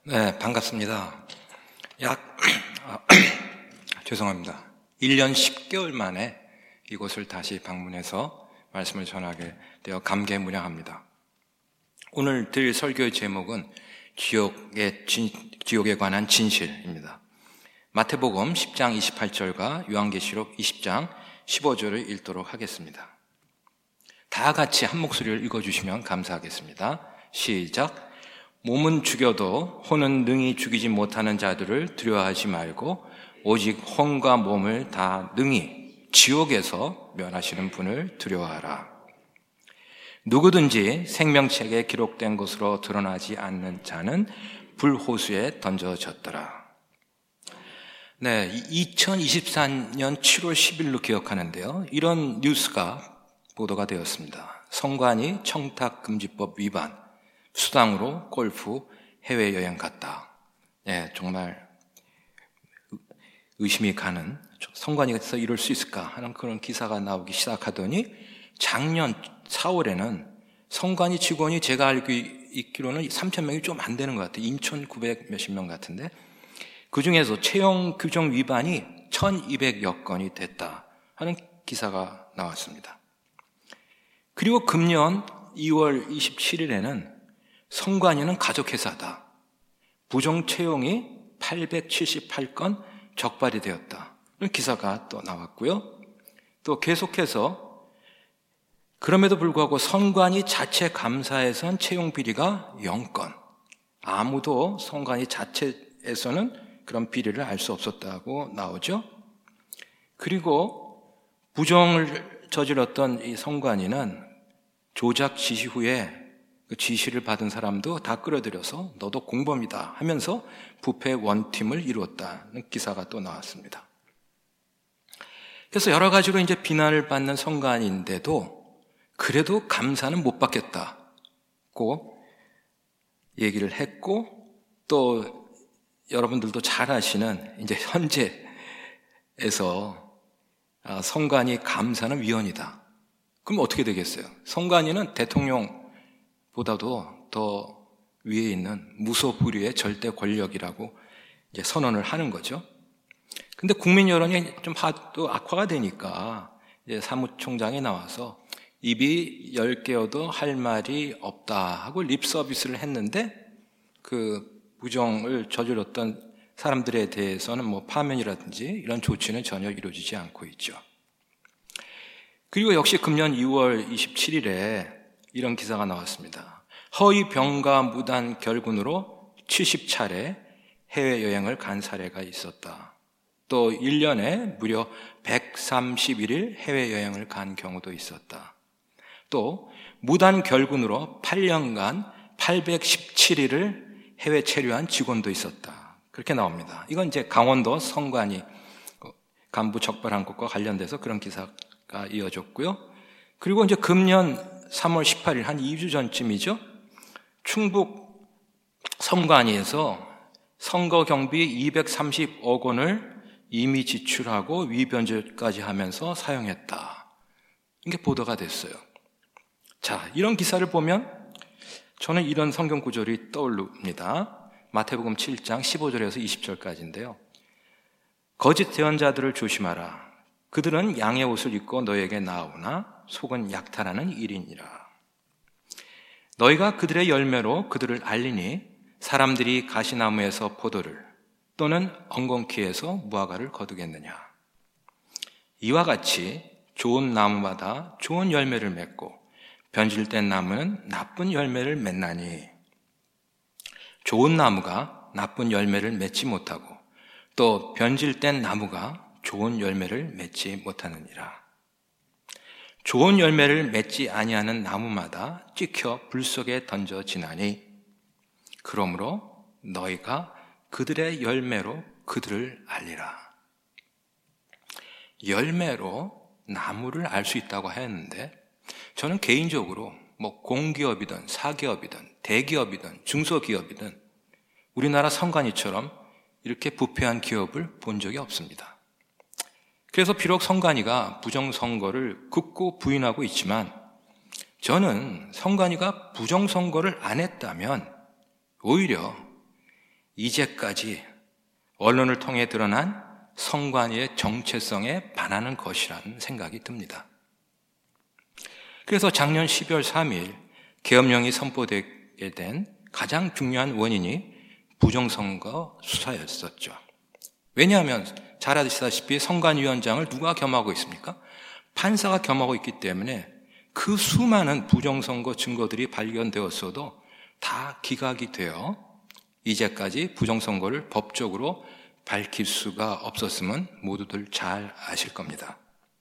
네, 반갑습니다. 죄송합니다. 1년 10개월 만에 이곳을 다시 방문해서 말씀을 전하게 되어 감개무량합니다. 오늘 드릴 설교의 제목은 지옥에 관한 진실입니다. 마태복음 10장 28절과 요한계시록 20장 15절을 읽도록 하겠습니다. 다 같이 한 목소리를 읽어주시면 감사하겠습니다. 시작. 몸은 죽여도 혼은 능히 죽이지 못하는 자들을 두려워하지 말고 오직 혼과 몸을 다 능히 지옥에서 면하시는 분을 두려워하라. 누구든지 생명책에 기록된 것으로 드러나지 않는 자는 불호수에 던져졌더라. 네, 2024년 7월 10일로 기억하는데요. 이런 뉴스가 보도가 되었습니다. 성관이 청탁금지법 위반, 수당으로 골프 해외여행 갔다. 네, 정말 의심이 가는, 성관이서 이럴 수 있을까 하는 그런 기사가 나오기 시작하더니 작년 4월에는 성관이 직원이 제가 알고 있기로는 3,000명이 좀 안 되는 것 같아요. 인천 900 몇십 명 같은데 그 중에서 채용 규정 위반이 1,200여 건이 됐다 하는 기사가 나왔습니다. 그리고 금년 2월 27일에는 성관이는 가족회사다. 부정 채용이 878건 적발이 되었다. 이런 기사가 또 나왔고요. 또 계속해서 그럼에도 불구하고 성관이 자체 감사에선 채용 비리가 0건. 아무도 성관이 자체에서는 그런 비리를 알 수 없었다고 나오죠. 그리고 부정을 저질렀던 이 성관이는 조작 지시 후에 그 지시를 받은 사람도 다 끌어들여서 너도 공범이다 하면서 부패 원팀을 이루었다는 기사가 또 나왔습니다. 그래서 여러 가지로 이제 비난을 받는 성관인데도 그래도 감사는 못 받겠다고 얘기를 했고, 또 여러분들도 잘 아시는 이제 현재에서 성관이 감사는 위헌이다. 그럼 어떻게 되겠어요? 성관이는 대통령보다도 더 위에 있는 무소불위의 절대 권력이라고 이제 선언을 하는 거죠. 근데 국민 여론이 좀 또 악화가 되니까 이제 사무총장이 나와서 입이 10개여도 할 말이 없다 하고 립 서비스를 했는데 그 부정을 저질렀던 사람들에 대해서는 뭐 파면이라든지 이런 조치는 전혀 이루어지지 않고 있죠. 그리고 역시 금년 2월 27일에 이런 기사가 나왔습니다. 허위 병가 무단 결근으로 70차례 해외여행을 간 사례가 있었다. 또 1년에 무려 131일 해외여행을 간 경우도 있었다. 또 무단 결근으로 8년간 817일을 해외 체류한 직원도 있었다. 그렇게 나옵니다. 이건 이제 강원도 성관이 간부 적발한 것과 관련돼서 그런 기사가 이어졌고요. 그리고 이제 금년 3월 18일 한 2주 전쯤이죠. 충북 성관이에서 선거 경비 230억 원을 이미 지출하고 위변조까지 하면서 사용했다. 이게 보도가 됐어요. 자, 이런 기사를 보면 저는 이런 성경 구절이 떠오릅니다. 마태복음 7장 15절에서 20절까지인데요. 거짓 예언자들을 조심하라. 그들은 양의 옷을 입고 너에게 나오나 속은 약탈하는 일이니라. 너희가 그들의 열매로 그들을 알리니 사람들이 가시나무에서 포도를 또는 엉겅퀴에서 무화과를 거두겠느냐. 이와 같이 좋은 나무마다 좋은 열매를 맺고 변질된 나무는 나쁜 열매를 맺나니 좋은 나무가 나쁜 열매를 맺지 못하고 또 변질된 나무가 좋은 열매를 맺지 못하느니라. 좋은 열매를 맺지 아니하는 나무마다 찍혀 불 속에 던져지나니 그러므로 너희가 그들의 열매로 그들을 알리라. 열매로 나무를 알 수 있다고 했는데 저는 개인적으로 뭐 공기업이든 사기업이든 대기업이든 중소기업이든 우리나라 성관이처럼 이렇게 부패한 기업을 본 적이 없습니다. 그래서 비록 성관이가 부정선거를 극구 부인하고 있지만 저는 성관이가 부정선거를 안 했다면 오히려 이제까지 언론을 통해 드러난 선관위의 정체성에 반하는 것이라는 생각이 듭니다. 그래서 작년 12월 3일 계엄령이 선포되게 된 가장 중요한 원인이 부정선거 수사였었죠. 왜냐하면 잘 아시다시피 선관위원장을 누가 겸하고 있습니까? 판사가 겸하고 있기 때문에 그 수많은 부정선거 증거들이 발견되었어도 다 기각이 되어 이제까지 부정선거를 법적으로 밝힐 수가 없었음은 모두들 잘 아실 겁니다.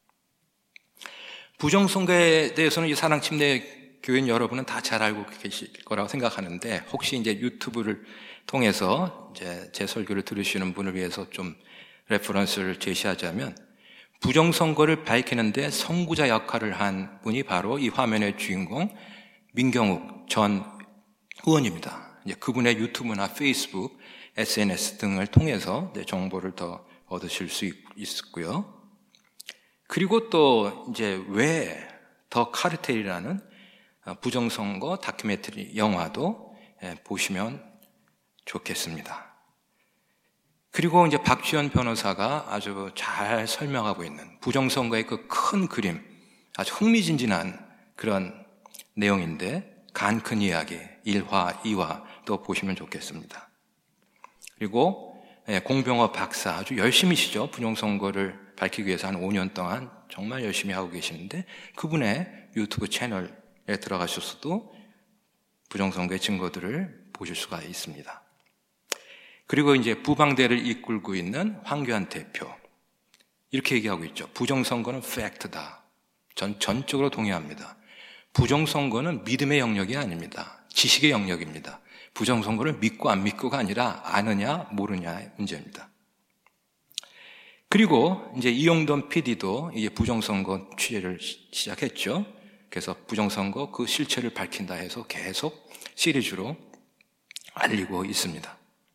부정선거에 대해서는 이 사랑침례교인 여러분은 다 잘 알고 계실 거라고 생각하는데, 혹시 이제 유튜브를 통해서 이제 제 설교를 들으시는 분을 위해서 좀 레퍼런스를 제시하자면, 부정선거를 밝히는데 선구자 역할을 한 분이 바로 이 화면의 주인공 민경욱 전 의원입니다. 이제 그분의 유튜브나 페이스북, SNS 등을 통해서 정보를 더 얻으실 수 있고요. 그리고 또 이제 왜 더 카르텔이라는 부정선거 다큐멘터리 영화도 보시면 좋겠습니다. 그리고 이제 박지원 변호사가 아주 잘 설명하고 있는 부정선거의 그 큰 그림, 아주 흥미진진한 그런 내용인데, 간 큰 이야기 1화, 2화 또 보시면 좋겠습니다. 그리고 공병호 박사 아주 열심히시죠. 부정선거를 밝히기 위해서 한 5년 동안 정말 열심히 하고 계시는데, 그분의 유튜브 채널에 들어가셔서도 부정선거의 증거들을 보실 수가 있습니다. 그리고 이제 부방대를 이끌고 있는 황교안 대표, 이렇게 얘기하고 있죠. 부정선거는 팩트다. 전 전적으로 동의합니다. 부정선거는 믿음의 영역이 아닙니다. 지식의 영역입니다. 부정선거를 믿고 안 믿고가 아니라 아느냐 모르냐의 문제입니다. 그리고 이제 이용돈 PD도 이제 부정선거 취재를 시작했죠. 그래서 부정선거 그 실체를 밝힌다 해서 계속 시리즈로 알리고 있습니다.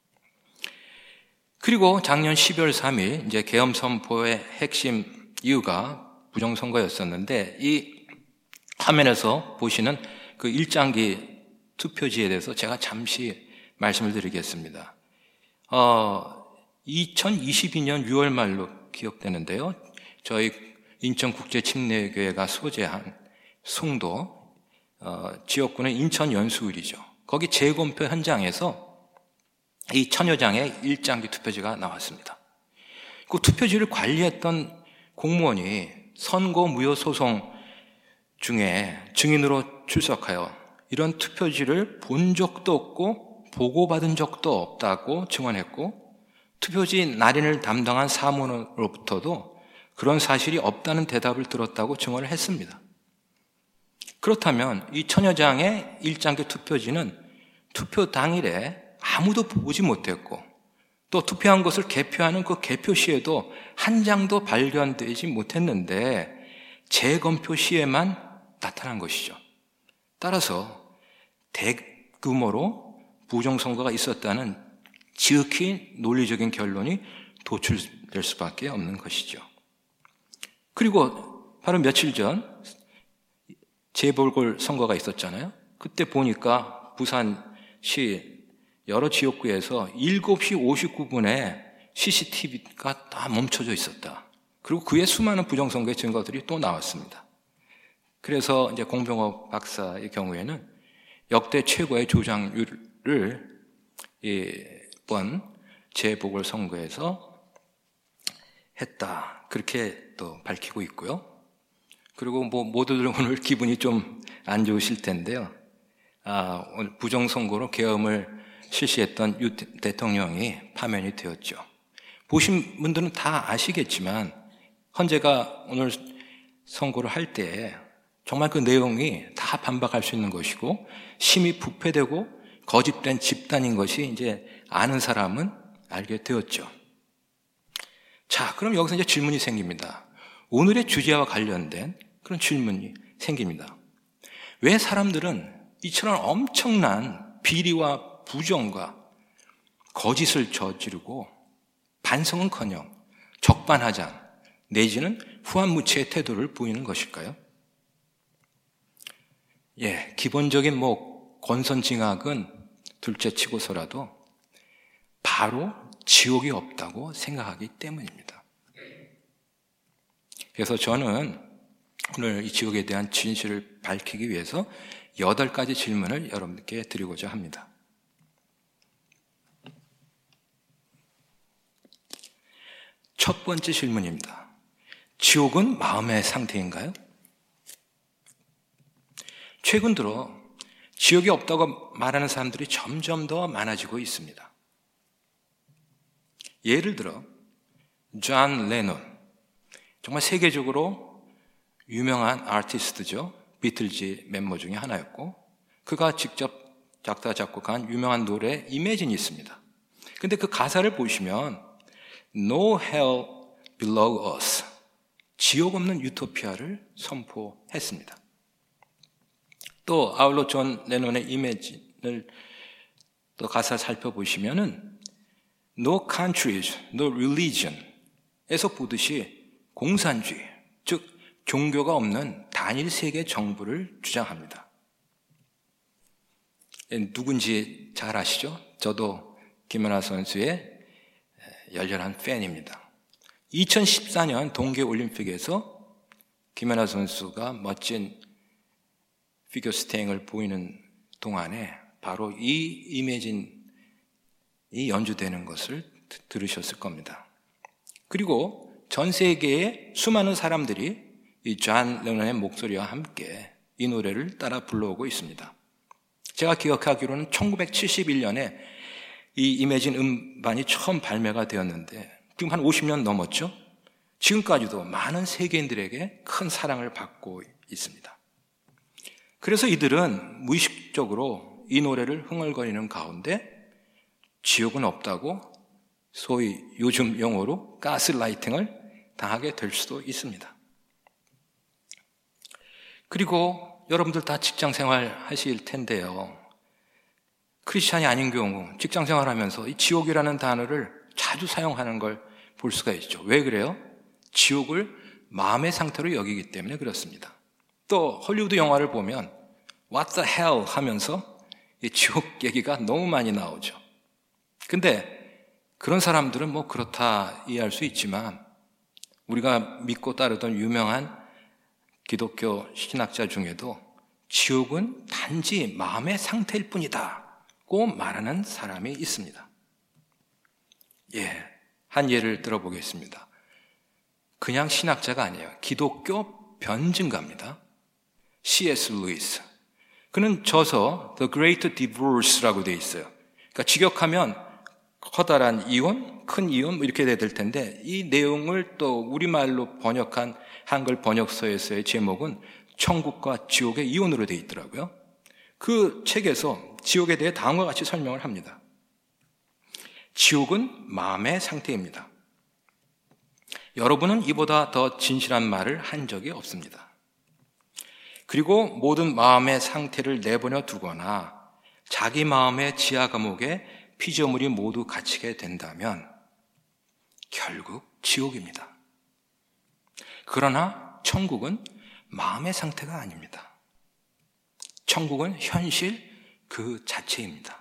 그리고 작년 12월 3일 이제 계엄 선포의 핵심 이유가 부정선거였었는데, 이 화면에서 보시는 그 일장기 투표지에 대해서 제가 잠시 말씀을 드리겠습니다. 2022년 6월 말로 기억되는데요. 저희 인천국제침례교회가 소재한 송도 지역구는 인천 연수을이죠. 거기 재검표 현장에서 이 천여장의 일장기 투표지가 나왔습니다. 그 투표지를 관리했던 공무원이 선고 무효 소송 중에 증인으로 출석하여 이런 투표지를 본 적도 없고 보고받은 적도 없다고 증언했고, 투표지 날인을 담당한 사무원으로부터도 그런 사실이 없다는 대답을 들었다고 증언을 했습니다. 그렇다면 이 천여장의 일장기 투표지는 투표 당일에 아무도 보지 못했고, 또 투표한 것을 개표하는 그 개표 시에도 한 장도 발견되지 못했는데 재검표 시에만 나타난 것이죠. 따라서 대규모로 부정선거가 있었다는 지극히 논리적인 결론이 도출될 수밖에 없는 것이죠. 그리고 바로 며칠 전 재보궐선거가 있었잖아요. 그때 보니까 부산시 여러 지역구에서 7시 59분에 CCTV가 다 멈춰져 있었다. 그리고 그에 수많은 부정선거의 증거들이 또 나왔습니다. 그래서 이제 공병호 박사의 경우에는 역대 최고의 조작률을 이번 재보궐선거에서 했다. 그렇게 또 밝히고 있고요. 그리고 모두들 오늘 기분이 좀 안 좋으실 텐데요. 오늘 부정선거로 계엄을 실시했던 유 대통령이 파면이 되었죠. 보신 분들은 다 아시겠지만 헌재가 오늘 선고를 할 때 정말 그 내용이 다 반박할 수 있는 것이고, 심히 부패되고 거짓된 집단인 것이 이제 아는 사람은 알게 되었죠. 자, 그럼 여기서 이제 질문이 생깁니다. 오늘의 주제와 관련된 그런 질문이 생깁니다. 왜 사람들은 이처럼 엄청난 비리와 부정과 거짓을 저지르고 반성은커녕 적반하장 내지는 후한무치의 태도를 보이는 것일까요? 기본적인 권선징악은 둘째 치고서라도 바로 지옥이 없다고 생각하기 때문입니다. 그래서 저는 오늘 이 지옥에 대한 진실을 밝히기 위해서 8가지 질문을 여러분께 드리고자 합니다. 첫 번째 질문입니다. 지옥은 마음의 상태인가요? 최근 들어 지옥이 없다고 말하는 사람들이 점점 더 많아지고 있습니다. 예를 들어 존 레논, 정말 세계적으로 유명한 아티스트죠. 비틀즈 멤버 중에 하나였고, 그가 직접 작사 작곡한 유명한 노래 이매진이 있습니다. 근데 그 가사를 보시면 No hell below us, 지옥 없는 유토피아를 선포했습니다. 또 아울러 존 레논의 이매진을 또 가사를 살펴보시면은 No countries, no religion 에서 보듯이 공산주의, 즉 종교가 없는 단일 세계 정부를 주장합니다. 누군지 잘 아시죠? 저도 김연아 선수의 열렬한 팬입니다. 2014년 동계올림픽에서 김연아 선수가 멋진 피겨스케이팅을 보이는 동안에 바로 이 이매진이 연주되는 것을 들으셨을 겁니다. 그리고 전 세계의 수많은 사람들이 이 존 레논의 목소리와 함께 이 노래를 따라 불러오고 있습니다. 제가 기억하기로는 1971년에 이 이매진 음반이 처음 발매가 되었는데 지금 한 50년 넘었죠? 지금까지도 많은 세계인들에게 큰 사랑을 받고 있습니다. 그래서 이들은 무의식적으로 이 노래를 흥얼거리는 가운데 지옥은 없다고 소위 요즘 용어로 가스라이팅을 당하게 될 수도 있습니다. 그리고 여러분들 다 직장생활 하실 텐데요. 크리스찬이 아닌 경우 직장생활 하면서 이 지옥이라는 단어를 자주 사용하는 걸 볼 수가 있죠. 왜 그래요? 지옥을 마음의 상태로 여기기 때문에 그렇습니다. 또 헐리우드 영화를 보면 What the hell 하면서 이 지옥 얘기가 너무 많이 나오죠. 근데 그런 사람들은 뭐 그렇다 이해할 수 있지만 우리가 믿고 따르던 유명한 기독교 신학자 중에도 지옥은 단지 마음의 상태일 뿐이다고 말하는 사람이 있습니다. 한 예를 들어보겠습니다. 그냥 신학자가 아니에요. 기독교 변증가입니다. C.S. 루이스. 그는 저서 The Great Divorce라고 되어 있어요. 그러니까 직역하면 커다란 이혼, 큰 이혼 이렇게 돼야 될 텐데 이 내용을 또 우리말로 번역한 한글 번역서에서의 제목은 천국과 지옥의 이혼으로 되어 있더라고요. 그 책에서 지옥에 대해 다음과 같이 설명을 합니다. 지옥은 마음의 상태입니다. 여러분은 이보다 더 진실한 말을 한 적이 없습니다. 그리고 모든 마음의 상태를 내버려 두거나 자기 마음의 지하 감옥에 피조물이 모두 갇히게 된다면 결국 지옥입니다. 그러나 천국은 마음의 상태가 아닙니다. 천국은 현실 그 자체입니다.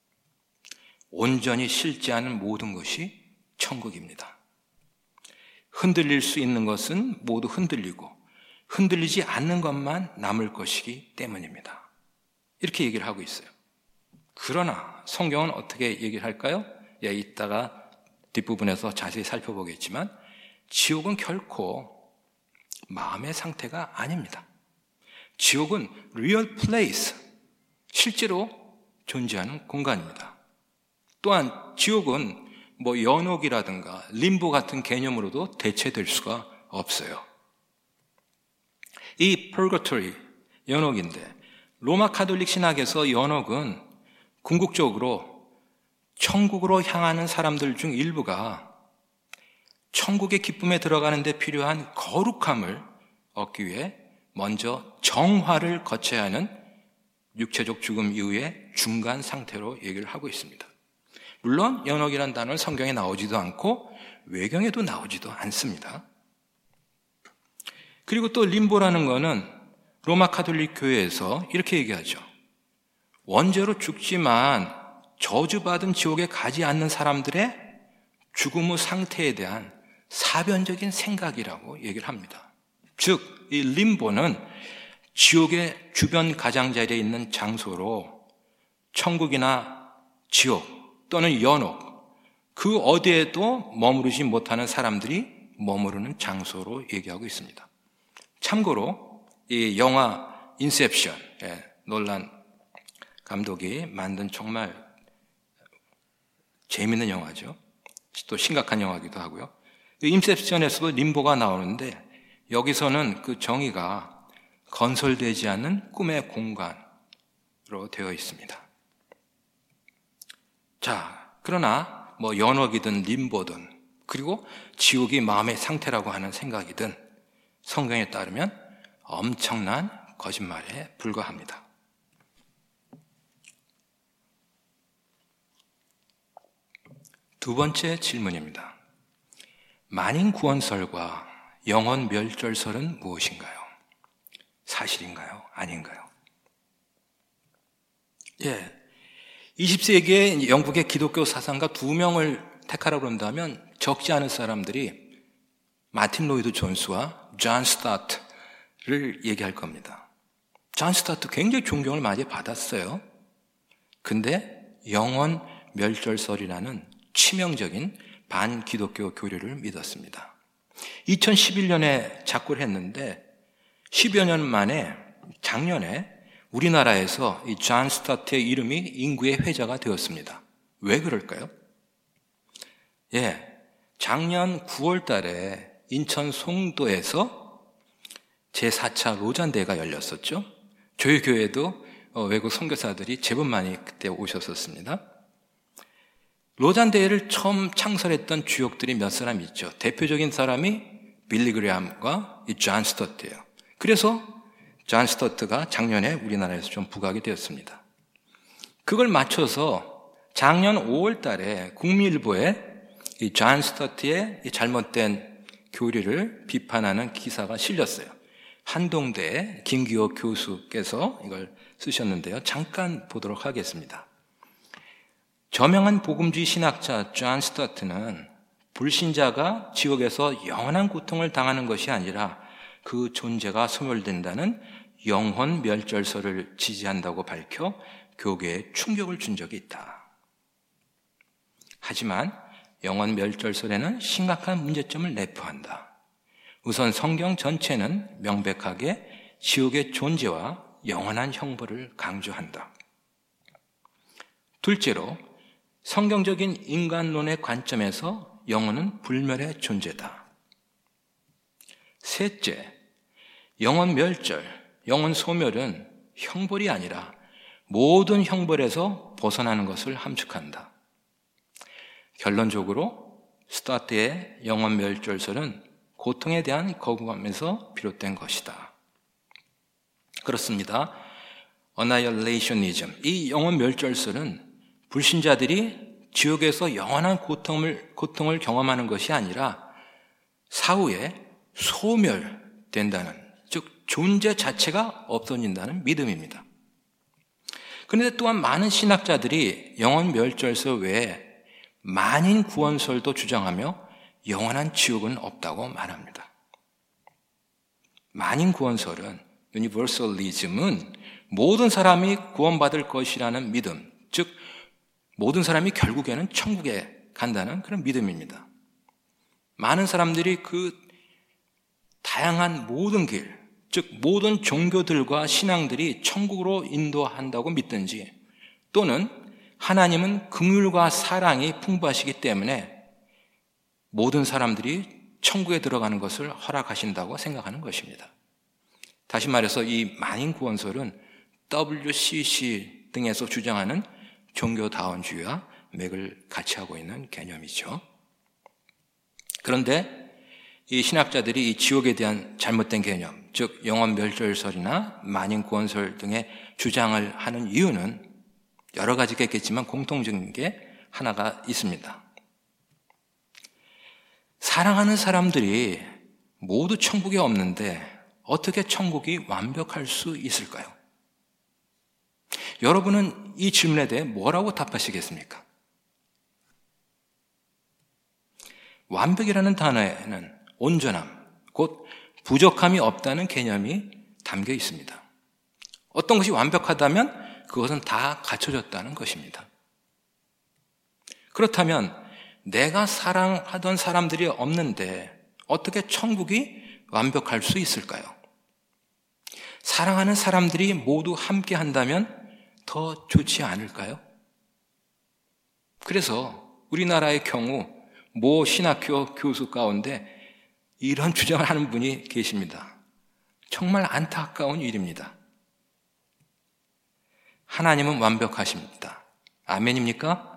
온전히 실제하는 모든 것이 천국입니다. 흔들릴 수 있는 것은 모두 흔들리고 흔들리지 않는 것만 남을 것이기 때문입니다. 이렇게 얘기를 하고 있어요. 그러나 성경은 어떻게 얘기를 할까요? 이따가 뒷부분에서 자세히 살펴보겠지만 지옥은 결코 마음의 상태가 아닙니다. 지옥은 real place, 실제로 존재하는 공간입니다. 또한 지옥은 뭐 연옥이라든가 림보 같은 개념으로도 대체될 수가 없어요. 이 purgatory, 연옥인데 로마 가톨릭 신학에서 연옥은 궁극적으로 천국으로 향하는 사람들 중 일부가 천국의 기쁨에 들어가는 데 필요한 거룩함을 얻기 위해 먼저 정화를 거쳐야 하는 육체적 죽음 이후의 중간 상태로 얘기를 하고 있습니다. 물론 연옥이라는 단어는 성경에 나오지도 않고 외경에도 나오지도 않습니다. 그리고 또 림보라는 거는 로마 가톨릭 교회에서 이렇게 얘기하죠. 원죄로 죽지만 저주받은 지옥에 가지 않는 사람들의 죽음 후 상태에 대한 사변적인 생각이라고 얘기를 합니다. 즉, 이 림보는 지옥의 주변 가장자리에 있는 장소로 천국이나 지옥 또는 연옥, 그 어디에도 머무르지 못하는 사람들이 머무르는 장소로 얘기하고 있습니다. 참고로 이 영화 인셉션, 놀란 감독이 만든 정말 재미있는 영화죠. 또 심각한 영화이기도 하고요. 인셉션에서도 림보가 나오는데 여기서는 그 정의가 건설되지 않는 꿈의 공간으로 되어 있습니다. 자, 그러나 연옥이든 림보든 그리고 지옥이 마음의 상태라고 하는 생각이든 성경에 따르면 엄청난 거짓말에 불과합니다. 두 번째 질문입니다. 만인 구원설과 영원 멸절설은 무엇인가요? 사실인가요? 아닌가요? 20세기에 영국의 기독교 사상가 2명을 택하라고 그런다면 적지 않은 사람들이 마틴 로이드 존스와 존 스타트를 얘기할 겁니다. 존 스타트 굉장히 존경을 많이 받았어요. 근데 영원 멸절설이라는 치명적인 반기독교 교리를 믿었습니다. 2011년에 작고를 했는데 10여 년 만에 작년에 우리나라에서 이 존 스타트의 이름이 인구의 회자가 되었습니다. 왜 그럴까요? 작년 9월 달에 인천 송도에서 제4차 로잔대회가 열렸었죠. 저희 교회도 외국 선교사들이 제법 많이 그때 오셨었습니다. 로잔대회를 처음 창설했던 주역들이 몇 사람 있죠. 대표적인 사람이 빌리 그레함과 이 존 스타트예요. 그래서 존 스타트가 작년에 우리나라에서 좀 부각이 되었습니다. 그걸 맞춰서 작년 5월 달에 국민일보에 이 존 스타트의 이 잘못된 교리를 비판하는 기사가 실렸어요. 한동대 김기호 교수께서 이걸 쓰셨는데요. 잠깐 보도록 하겠습니다. 저명한 복음주의 신학자 존 스타트는 불신자가 지옥에서 영원한 고통을 당하는 것이 아니라 그 존재가 소멸된다는 영혼 멸절설을 지지한다고 밝혀 교계에 충격을 준 적이 있다. 하지만 영혼 멸절설에는 심각한 문제점을 내포한다. 우선 성경 전체는 명백하게 지옥의 존재와 영원한 형벌을 강조한다. 둘째로 성경적인 인간론의 관점에서 영혼은 불멸의 존재다. 셋째, 영혼 멸절, 영혼 소멸은 형벌이 아니라 모든 형벌에서 벗어나는 것을 함축한다. 결론적으로 스타트의 영혼 멸절설은 고통에 대한 거부감에서 비롯된 것이다. 그렇습니다. Annihilationism, 이 영혼 멸절설은 불신자들이 지옥에서 영원한 고통을 경험하는 것이 아니라 사후에 소멸된다는, 즉 존재 자체가 없어진다는 믿음입니다. 그런데 또한 많은 신학자들이 영혼 멸절설 외에 만인 구원설도 주장하며 영원한 지옥은 없다고 말합니다. 만인 구원설은, 유니버설리즘은 모든 사람이 구원받을 것이라는 믿음, 즉 모든 사람이 결국에는 천국에 간다는 그런 믿음입니다. 많은 사람들이 그 다양한 모든 길, 즉 모든 종교들과 신앙들이 천국으로 인도한다고 믿든지, 또는 하나님은 긍휼과 사랑이 풍부하시기 때문에 모든 사람들이 천국에 들어가는 것을 허락하신다고 생각하는 것입니다. 다시 말해서 이 만인 구원설은 WCC 등에서 주장하는 종교다원주의와 맥을 같이 하고 있는 개념이죠. 그런데 이 신학자들이 이 지옥에 대한 잘못된 개념, 즉 영혼 멸절설이나 만인 구원설 등의 주장을 하는 이유는 여러 가지가 있겠지만 공통적인 게 하나가 있습니다. 사랑하는 사람들이 모두 천국에 없는데 어떻게 천국이 완벽할 수 있을까요? 여러분은 이 질문에 대해 뭐라고 답하시겠습니까? 완벽이라는 단어에는 온전함, 곧 부족함이 없다는 개념이 담겨 있습니다. 어떤 것이 완벽하다면 그것은 다 갖춰졌다는 것입니다. 그렇다면 내가 사랑하던 사람들이 없는데 어떻게 천국이 완벽할 수 있을까요? 사랑하는 사람들이 모두 함께 한다면 더 좋지 않을까요? 그래서 우리나라의 경우 모 신학교 교수 가운데 이런 주장을 하는 분이 계십니다. 정말 안타까운 일입니다. 하나님은 완벽하십니다. 아멘입니까?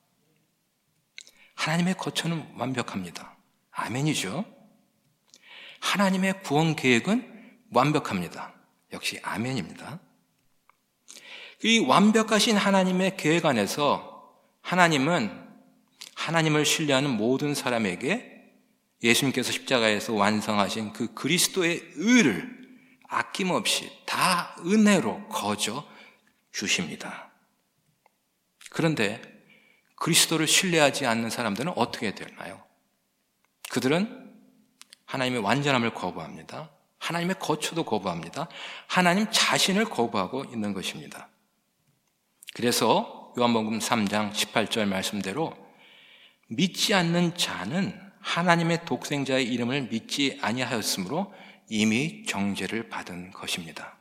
하나님의 거처는 완벽합니다. 아멘이죠. 하나님의 구원 계획은 완벽합니다. 역시 아멘입니다. 이 완벽하신 하나님의 계획 안에서 하나님은 하나님을 신뢰하는 모든 사람에게 예수님께서 십자가에서 완성하신 그 그리스도의 의를 아낌없이 다 은혜로 거저 주십니다. 그런데 그리스도를 신뢰하지 않는 사람들은 어떻게 되나요? 그들은 하나님의 완전함을 거부합니다. 하나님의 거처도 거부합니다. 하나님 자신을 거부하고 있는 것입니다. 그래서 요한복음 3장 18절 말씀대로 믿지 않는 자는 하나님의 독생자의 이름을 믿지 아니하였으므로 이미 정죄를 받은 것입니다.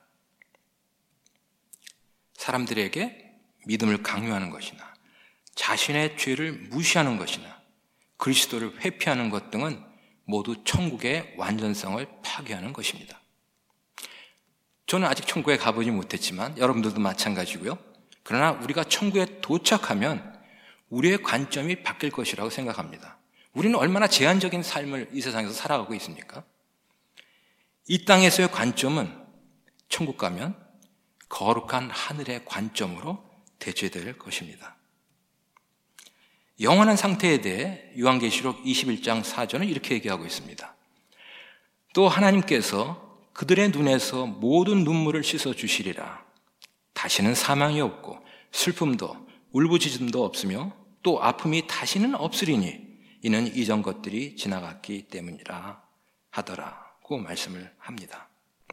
사람들에게 믿음을 강요하는 것이나 자신의 죄를 무시하는 것이나 그리스도를 회피하는 것 등은 모두 천국의 완전성을 파괴하는 것입니다. 저는 아직 천국에 가보지 못했지만 여러분들도 마찬가지고요. 그러나 우리가 천국에 도착하면 우리의 관점이 바뀔 것이라고 생각합니다. 우리는 얼마나 제한적인 삶을 이 세상에서 살아가고 있습니까? 이 땅에서의 관점은 천국 가면 거룩한 하늘의 관점으로 대체될 것입니다. 영원한 상태에 대해 요한계시록 21장 4절은 이렇게 얘기하고 있습니다. 또 하나님께서 그들의 눈에서 모든 눈물을 씻어주시리라. 다시는 사망이 없고 슬픔도 울부짖음도 없으며 또 아픔이 다시는 없으리니 이는 이전 것들이 지나갔기 때문이라 하더라고 말씀을 합니다.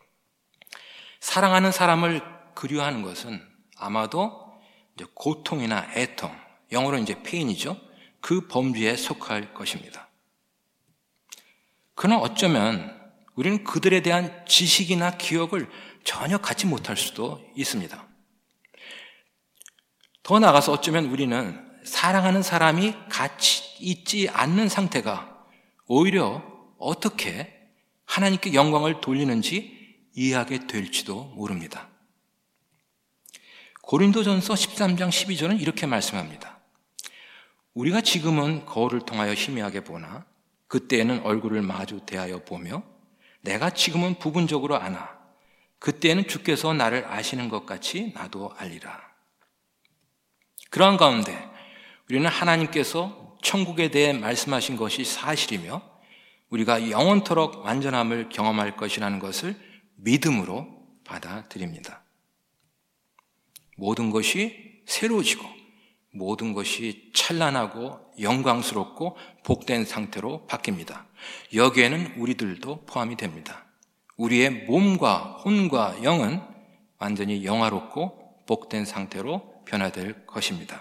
사랑하는 사람을 그리워하는 것은 아마도 이제 고통이나 애통, 영어로 이제 페인이죠. 그 범주에 속할 것입니다. 그러나 어쩌면 우리는 그들에 대한 지식이나 기억을 전혀 갖지 못할 수도 있습니다. 더 나아가서 어쩌면 우리는 사랑하는 사람이 같이 있지 않는 상태가 오히려 어떻게 하나님께 영광을 돌리는지 이해하게 될지도 모릅니다. 고린도전서 13장 12절은 이렇게 말씀합니다. 우리가 지금은 거울을 통하여 희미하게 보나 그때에는 얼굴을 마주 대하여 보며 내가 지금은 부분적으로 아나 그때에는 주께서 나를 아시는 것 같이 나도 알리라. 그러한 가운데 우리는 하나님께서 천국에 대해 말씀하신 것이 사실이며 우리가 영원토록 완전함을 경험할 것이라는 것을 믿음으로 받아들입니다. 모든 것이 새로워지고 모든 것이 찬란하고 영광스럽고 복된 상태로 바뀝니다. 여기에는 우리들도 포함이 됩니다. 우리의 몸과 혼과 영은 완전히 영화롭고 복된 상태로 변화될 것입니다.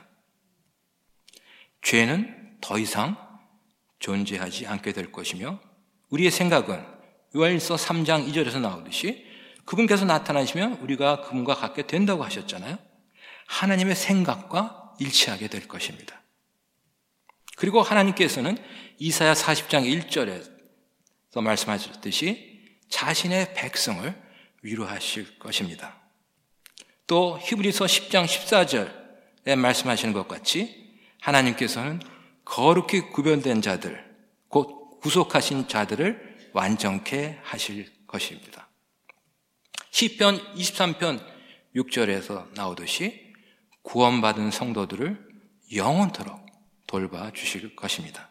죄는 더 이상 존재하지 않게 될 것이며 우리의 생각은 요한일서 3장 2절에서 나오듯이 그분께서 나타나시면 우리가 그분과 같게 된다고 하셨잖아요. 하나님의 생각과 일치하게 될 것입니다. 그리고 하나님께서는 이사야 40장 1절에서 말씀하셨듯이 자신의 백성을 위로하실 것입니다. 또 히브리서 10장 14절에 말씀하시는 것 같이 하나님께서는 거룩히 구별된 자들, 곧 구속하신 자들을 완전케 하실 것입니다. 시편 23편 6절에서 나오듯이 구원받은 성도들을 영원토록 돌봐주실 것입니다.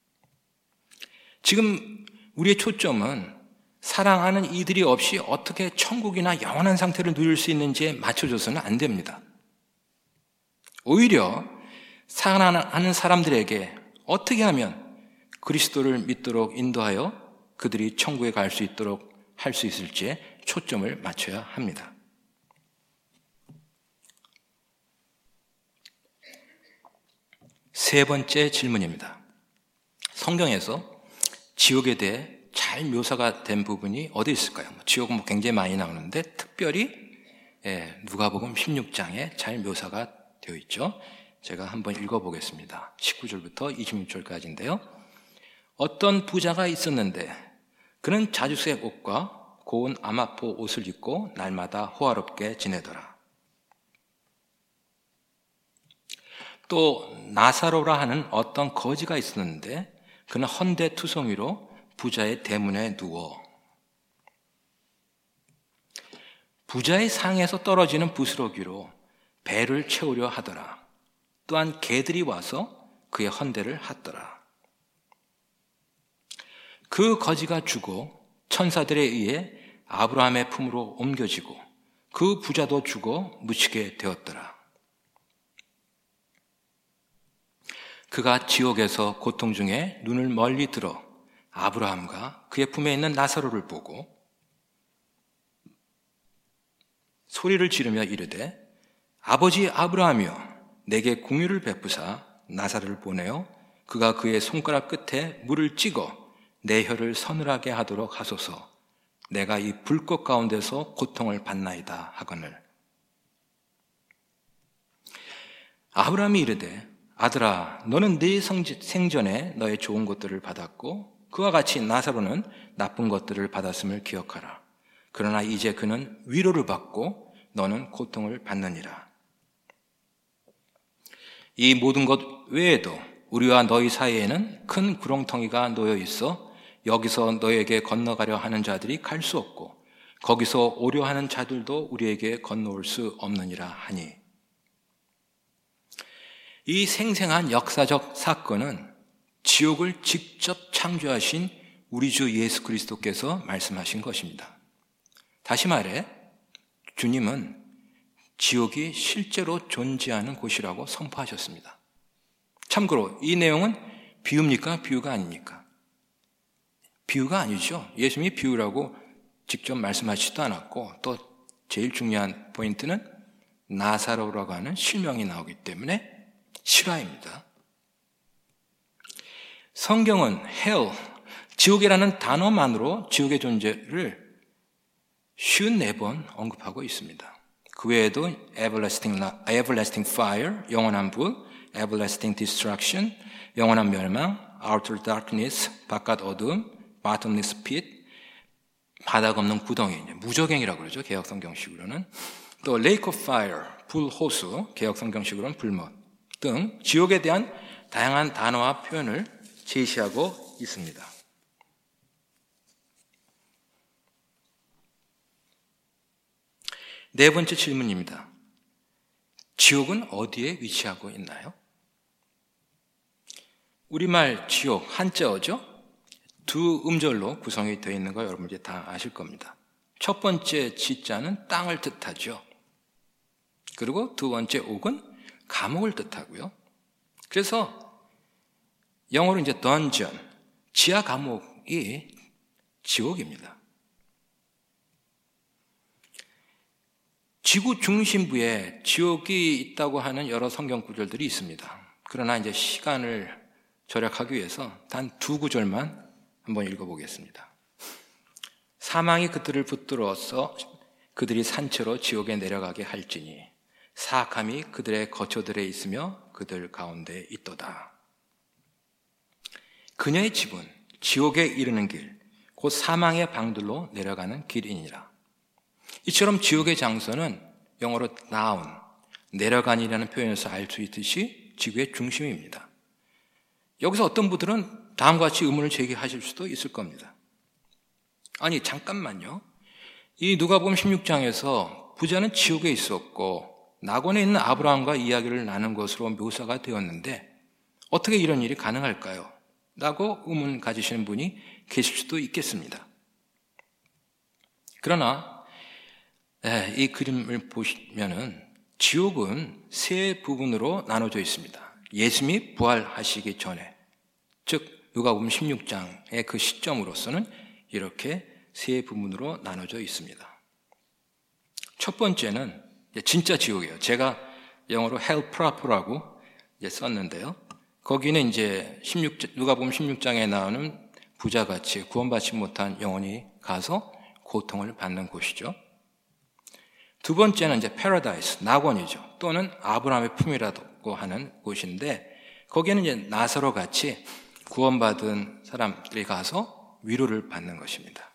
지금 우리의 초점은 사랑하는 이들이 없이 어떻게 천국이나 영원한 상태를 누릴 수 있는지에 맞춰줘서는 안 됩니다. 오히려 사랑하는 사람들에게 어떻게 하면 그리스도를 믿도록 인도하여 그들이 천국에 갈 수 있도록 할 수 있을지에 초점을 맞춰야 합니다. 세 번째 질문입니다. 성경에서 지옥에 대해 잘 묘사가 된 부분이 어디 있을까요? 지옥은 굉장히 많이 나오는데 특별히 누가복음 16장에 잘 묘사가 되어 있죠. 제가 한번 읽어보겠습니다. 19절부터 26절까지인데요. 어떤 부자가 있었는데 그는 자주색 옷과 고운 아마포 옷을 입고 날마다 호화롭게 지내더라. 또 나사로라 하는 어떤 거지가 있었는데 그는 헌데투성 위로 부자의 대문에 누워 부자의 상에서 떨어지는 부스러기로 배를 채우려 하더라. 또한 개들이 와서 그의 헌대를 핥더라. 그 거지가 죽어 천사들에 의해 아브라함의 품으로 옮겨지고 그 부자도 죽어 묻히게 되었더라. 그가 지옥에서 고통 중에 눈을 멀리 들어 아브라함과 그의 품에 있는 나사로를 보고 소리를 지르며 이르되 아버지 아브라함이여 내게 공유를 베푸사 나사로를 보내어 그가 그의 손가락 끝에 물을 찍어 내 혀를 서늘하게 하도록 하소서. 내가 이 불꽃 가운데서 고통을 받나이다 하거늘. 아브라함이 이르되 아들아 너는 네 생전에 너의 좋은 것들을 받았고 그와 같이 나사로는 나쁜 것들을 받았음을 기억하라. 그러나 이제 그는 위로를 받고 너는 고통을 받느니라. 이 모든 것 외에도 우리와 너희 사이에는 큰 구렁텅이가 놓여 있어 여기서 너에게 건너가려 하는 자들이 갈 수 없고 거기서 오려 하는 자들도 우리에게 건너올 수 없느니라 하니 이 생생한 역사적 사건은 지옥을 직접 창조하신 우리 주 예수 그리스도께서 말씀하신 것입니다. 다시 말해 주님은 지옥이 실제로 존재하는 곳이라고 선포하셨습니다. 참고로 이 내용은 비유입니까? 비유가 아닙니까? 비유가 아니죠. 예수님이 비유라고 직접 말씀하시지도 않았고 또 제일 중요한 포인트는 나사로라고 하는 실명이 나오기 때문에 실화입니다. 성경은 hell, 지옥이라는 단어만으로 지옥의 존재를 54번 언급하고 있습니다. 그 외에도 everlasting fire, 영원한 불, everlasting destruction, 영원한 멸망, outer darkness, 바깥 어둠, bottomless pit, 바닥 없는 구덩이, 무저갱이라고 그러죠. 개역 성경식으로는. 또 lake of fire, 불호수, 개역 성경식으로는 불못 등 지옥에 대한 다양한 단어와 표현을 제시하고 있습니다. 네 번째 질문입니다. 지옥은 어디에 위치하고 있나요? 우리말 지옥, 한자어죠? 두 음절로 구성이 되어 있는 거 여러분 이제 다 아실 겁니다. 첫 번째 지자는 땅을 뜻하죠. 그리고 두 번째 옥은 감옥을 뜻하고요. 그래서 영어로 이제 dungeon, 지하 감옥이 지옥입니다. 지구 중심부에 지옥이 있다고 하는 여러 성경 구절들이 있습니다. 그러나 이제 시간을 절약하기 위해서 단 두 구절만 한번 읽어보겠습니다. 사망이 그들을 붙들어서 그들이 산채로 지옥에 내려가게 할지니 사악함이 그들의 거처들에 있으며 그들 가운데 있도다. 그녀의 집은 지옥에 이르는 길, 곧 사망의 방들로 내려가는 길이니라. 이처럼 지옥의 장소는 영어로 down, 내려가니라는 표현에서 알 수 있듯이 지구의 중심입니다. 여기서 어떤 분들은 다음과 같이 의문을 제기하실 수도 있을 겁니다. 아니 잠깐만요. 이 누가복음 16장에서 부자는 지옥에 있었고 낙원에 있는 아브라함과 이야기를 나눈 것으로 묘사가 되었는데 어떻게 이런 일이 가능할까요? 라고 의문 가지시는 분이 계실 수도 있겠습니다. 그러나 이 그림을 보시면은 지옥은 세 부분으로 나눠져 있습니다. 예수님이 부활하시기 전에, 즉 누가복음 16장의 그 시점으로서는 이렇게 세 부분으로 나눠져 있습니다. 첫 번째는 진짜 지옥이에요. 제가 영어로 hell proper라고 썼는데요. 거기는 이제 누가복음 16장에 나오는 부자같이 구원받지 못한 영혼이 가서 고통을 받는 곳이죠. 두 번째는 이제 paradise, 낙원이죠. 또는 아브라함의 품이라고 하는 곳인데, 거기는 이제 나사로 같이 구원받은 사람들이 가서 위로를 받는 것입니다.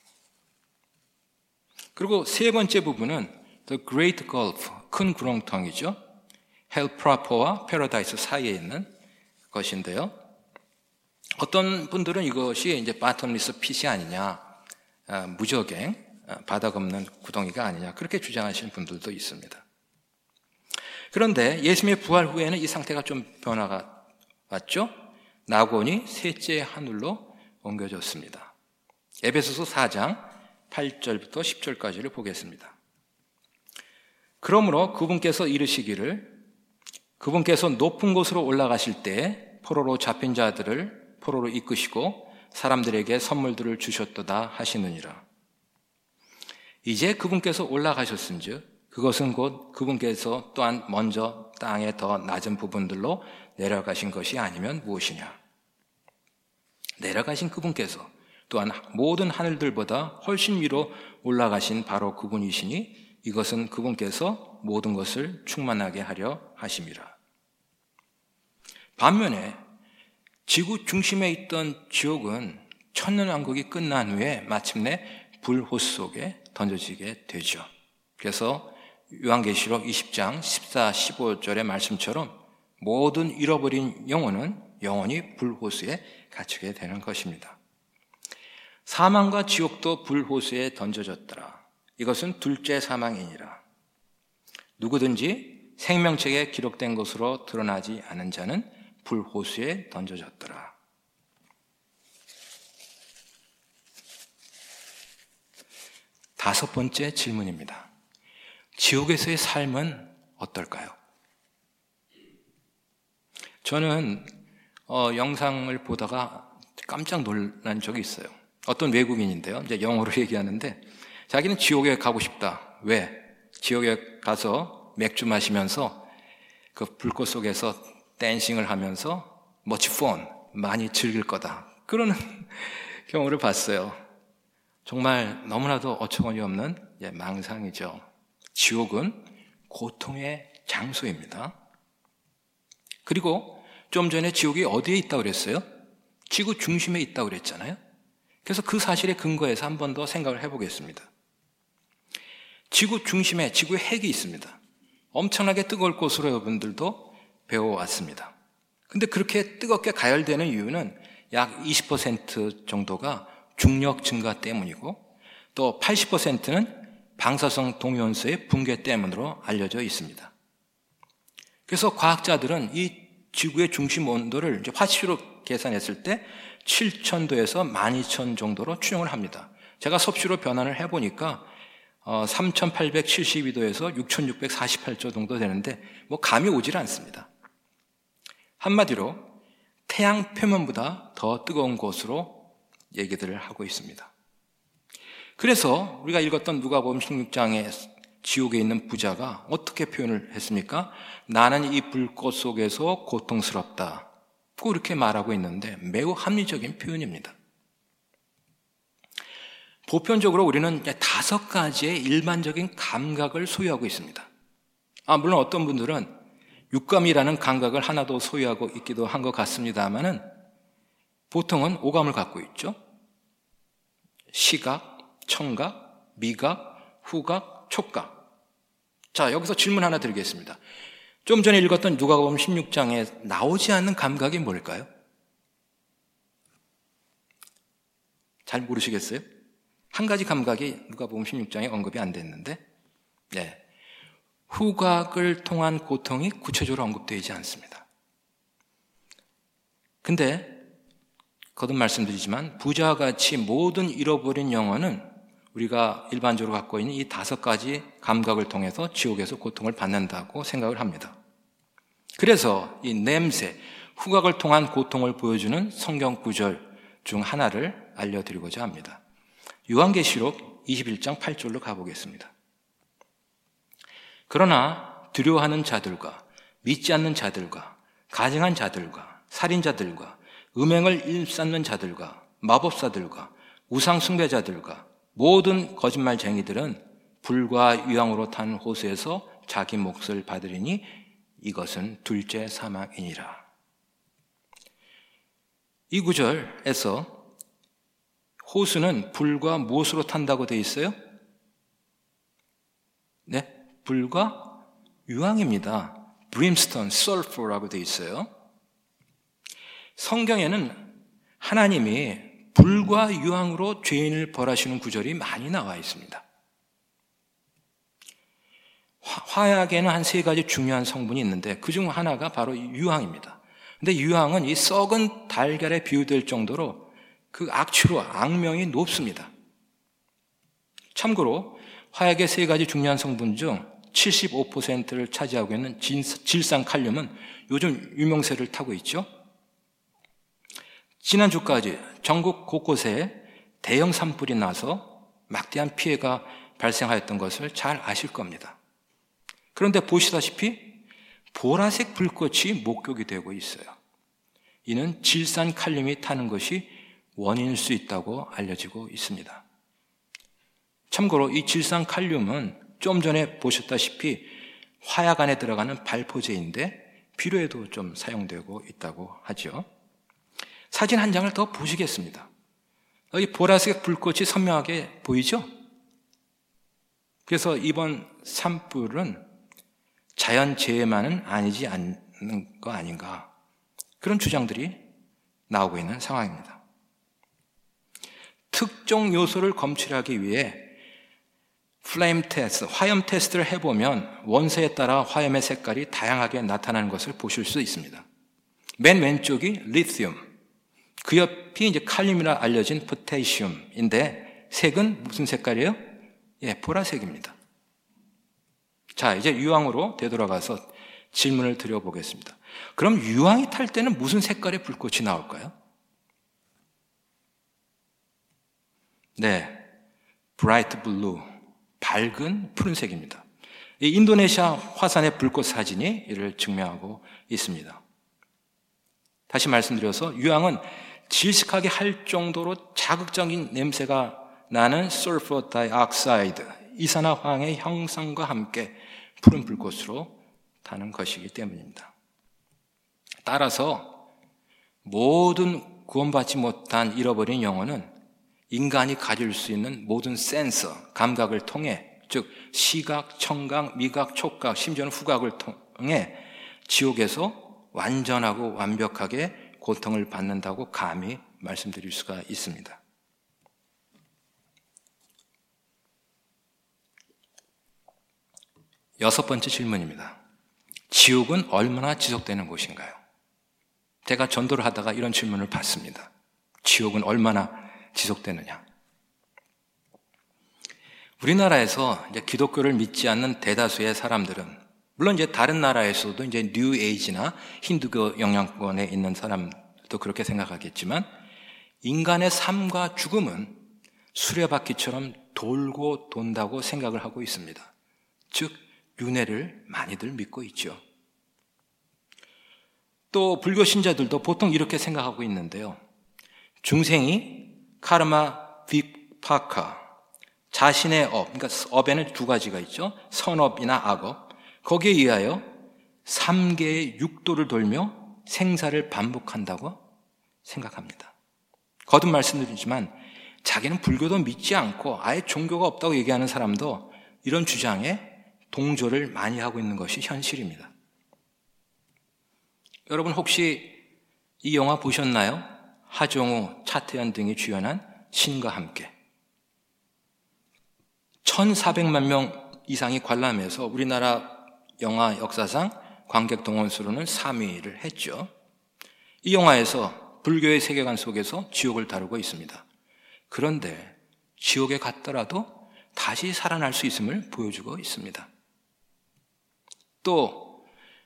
그리고 세 번째 부분은 The Great Gulf, 큰 구렁텅이죠. Hell proper와 paradise 사이에 있는 것인데요. 어떤 분들은 이것이 이제 bottomless pit이 아니냐, 무저갱, 바닥 없는 구덩이가 아니냐, 그렇게 주장하시는 분들도 있습니다. 그런데 예수님의 부활 후에는 이 상태가 좀 변화가 왔죠. 낙원이 셋째 하늘로 옮겨졌습니다. 에베소서 4장 8절부터 10절까지를 보겠습니다. 그러므로 그분께서 이르시기를, 그분께서 높은 곳으로 올라가실 때 포로로 잡힌 자들을 포로로 이끄시고 사람들에게 선물들을 주셨도다 하시느니라. 이제 그분께서 올라가셨은즉 그것은 곧 그분께서 또한 먼저 땅의 더 낮은 부분들로 내려가신 것이 아니면 무엇이냐. 내려가신 그분께서 또한 모든 하늘들보다 훨씬 위로 올라가신 바로 그분이시니 이것은 그분께서 모든 것을 충만하게 하려 하심이라. 반면에 지구 중심에 있던 지옥은 천년왕국이 끝난 후에 마침내 불호수 속에 던져지게 되죠. 그래서 요한계시록 20장 14, 15절의 말씀처럼 모든 잃어버린 영혼은 영원히 불호수에 갇히게 되는 것입니다. 사망과 지옥도 불호수에 던져졌더라. 이것은 둘째 사망이니라. 누구든지 생명책에 기록된 것으로 드러나지 않은 자는 불호수에 던져졌더라. 다섯 번째 질문입니다. 지옥에서의 삶은 어떨까요? 저는 영상을 보다가 깜짝 놀란 적이 있어요. 어떤 외국인인데요. 이제 영어로 얘기하는데 자기는 지옥에 가고 싶다. 왜? 지옥에 가서 맥주 마시면서 그 불꽃 속에서 댄싱을 하면서 much fun, 많이 즐길 거다. 그런 경우를 봤어요. 정말 너무나도 어처구니 없는 망상이죠. 지옥은 고통의 장소입니다. 그리고 좀 전에 지옥이 어디에 있다고 그랬어요? 지구 중심에 있다고 그랬잖아요. 그래서 그 사실에 근거해서 한 번 더 생각을 해보겠습니다. 지구 중심에 지구의 핵이 있습니다. 엄청나게 뜨거울 곳으로 여러분들도 배워왔습니다. 근데 그렇게 뜨겁게 가열되는 이유는 약 20% 정도가 중력 증가 때문이고 또 80%는 방사성 동위원소의 붕괴 때문으로 알려져 있습니다. 그래서 과학자들은 이 지구의 중심 온도를 이제 화씨로 계산했을 때 7,000도에서 12,000 정도로 추정을 합니다. 제가 섭씨로 변환을 해보니까 3,872도에서 6,648도 정도 되는데 뭐 감이 오질 않습니다. 한마디로 태양 표면보다 더 뜨거운 곳으로 얘기들을 하고 있습니다. 그래서 우리가 읽었던 누가복음 16장에 지옥에 있는 부자가 어떻게 표현을 했습니까? 나는 이 불꽃 속에서 고통스럽다. 꼭 이렇게 말하고 있는데 매우 합리적인 표현입니다. 보편적으로 우리는 5가지의 일반적인 감각을 소유하고 있습니다. 물론 어떤 분들은 육감이라는 감각을 하나 더 소유하고 있기도 한 것 같습니다만은 보통은 오감을 갖고 있죠. 시각, 청각, 미각, 후각, 촉각. 자, 여기서 질문 하나 드리겠습니다. 좀 전에 읽었던 누가복음 16장에 나오지 않는 감각이 뭘까요? 잘 모르시겠어요? 한 가지 감각이 누가복음 16장에 언급이 안 됐는데, 네. 후각을 통한 고통이 구체적으로 언급되지 않습니다. 근데 거듭 말씀드리지만 부자와 같이 모든 잃어버린 영혼은 우리가 일반적으로 갖고 있는 이 5가지 감각을 통해서 지옥에서 고통을 받는다고 생각을 합니다. 그래서 이 냄새, 후각을 통한 고통을 보여주는 성경 구절 중 하나를 알려드리고자 합니다. 요한계시록 21장 8절로 가보겠습니다. 그러나 두려워하는 자들과 믿지 않는 자들과 가증한 자들과 살인자들과 음행을 일삼는 자들과 마법사들과 우상 숭배자들과 모든 거짓말쟁이들은 불과 유황으로 탄 호수에서 자기 몫을 받으리니 이것은 둘째 사망이니라. 이 구절에서 호수는 불과 무엇으로 탄다고 되어 있어요? 네, 불과 유황입니다. brimstone, sulfur라고 되어 있어요. 성경에는 하나님이 불과 유황으로 죄인을 벌하시는 구절이 많이 나와 있습니다. 화약에는 한 3가지 중요한 성분이 있는데 그중 하나가 바로 유황입니다. 근데 유황은 이 썩은 달걀에 비유될 정도로 그 악취로 악명이 높습니다. 참고로 화약의 3가지 중요한 성분 중 75%를 차지하고 있는 질산칼륨은 요즘 유명세를 타고 있죠. 지난주까지 전국 곳곳에 대형 산불이 나서 막대한 피해가 발생하였던 것을 잘 아실 겁니다. 그런데 보시다시피 보라색 불꽃이 목격이 되고 있어요. 이는 질산칼륨이 타는 것이 원인일 수 있다고 알려지고 있습니다. 참고로 이 질산칼륨은 좀 전에 보셨다시피 화약 안에 들어가는 발포제인데 비료에도 좀 사용되고 있다고 하죠. 사진 한 장을 더 보시겠습니다. 여기 보라색 불꽃이 선명하게 보이죠? 그래서 이번 산불은 자연재해만은 아니지 않는 거 아닌가, 그런 주장들이 나오고 있는 상황입니다. 특정 요소를 검출하기 위해 플레임 테스트, 화염 테스트를 해보면 원소에 따라 화염의 색깔이 다양하게 나타나는 것을 보실 수 있습니다. 맨 왼쪽이 리튬, 그 옆이 이제 칼륨이라 알려진 포테시움인데 색은 무슨 색깔이에요? 보라색입니다. 자, 이제 유황으로 되돌아가서 질문을 드려보겠습니다. 그럼 유황이 탈 때는 무슨 색깔의 불꽃이 나올까요? 네, bright blue, 밝은 푸른색입니다. 이 인도네시아 화산의 불꽃 사진이 이를 증명하고 있습니다. 다시 말씀드려서 유황은 질식하게 할 정도로 자극적인 냄새가 나는 설퍼 다이옥사이드, 이산화황의 형성과 함께 푸른 불꽃으로 타는 것이기 때문입니다. 따라서 모든 구원받지 못한 잃어버린 영혼은 인간이 가질 수 있는 모든 센서, 감각을 통해, 즉 시각, 청각, 미각, 촉각, 심지어는 후각을 통해 지옥에서 완전하고 완벽하게 고통을 받는다고 감히 말씀드릴 수가 있습니다. 여섯 번째 질문입니다. 지옥은 얼마나 지속되는 곳인가요? 제가 전도를 하다가 이런 질문을 받습니다. 지옥은 얼마나 지속되느냐? 우리나라에서 이제 기독교를 믿지 않는 대다수의 사람들은, 물론 이제 다른 나라에서도 이제 뉴 에이지나 힌두교 영향권에 있는 사람도 그렇게 생각하겠지만, 인간의 삶과 죽음은 수레바퀴처럼 돌고 돈다고 생각을 하고 있습니다. 즉, 윤회를 많이들 믿고 있죠. 또 불교 신자들도 보통 이렇게 생각하고 있는데요. 중생이 카르마 빅파카, 자신의 업, 그러니까 업에는 두 가지가 있죠. 선업이나 악업. 거기에 의하여 3개의 육도를 돌며 생사를 반복한다고 생각합니다. 거듭 말씀드리지만 자기는 불교도 믿지 않고 아예 종교가 없다고 얘기하는 사람도 이런 주장에 동조를 많이 하고 있는 것이 현실입니다. 여러분 혹시 이 영화 보셨나요? 하정우, 차태현 등이 주연한 신과 함께. 1,400만 명 이상이 관람해서 우리나라 영화 역사상 관객 동원 수로는 3위를 했죠. 이 영화에서 불교의 세계관 속에서 지옥을 다루고 있습니다. 그런데 지옥에 갔더라도 다시 살아날 수 있음을 보여주고 있습니다. 또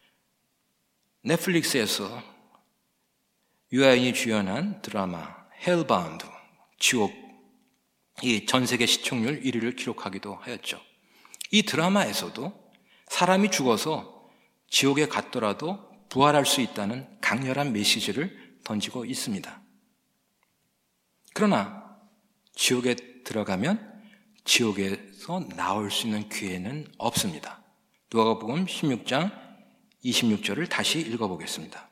넷플릭스에서 유아인이 주연한 드라마 헬바운드, 지옥, 이 전 세계 시청률 1위를 기록하기도 하였죠. 이 드라마에서도 사람이 죽어서 지옥에 갔더라도 부활할 수 있다는 강렬한 메시지를 던지고 있습니다. 그러나 지옥에 들어가면 지옥에서 나올 수 있는 기회는 없습니다. 누가복음 16장 26절을 다시 읽어보겠습니다.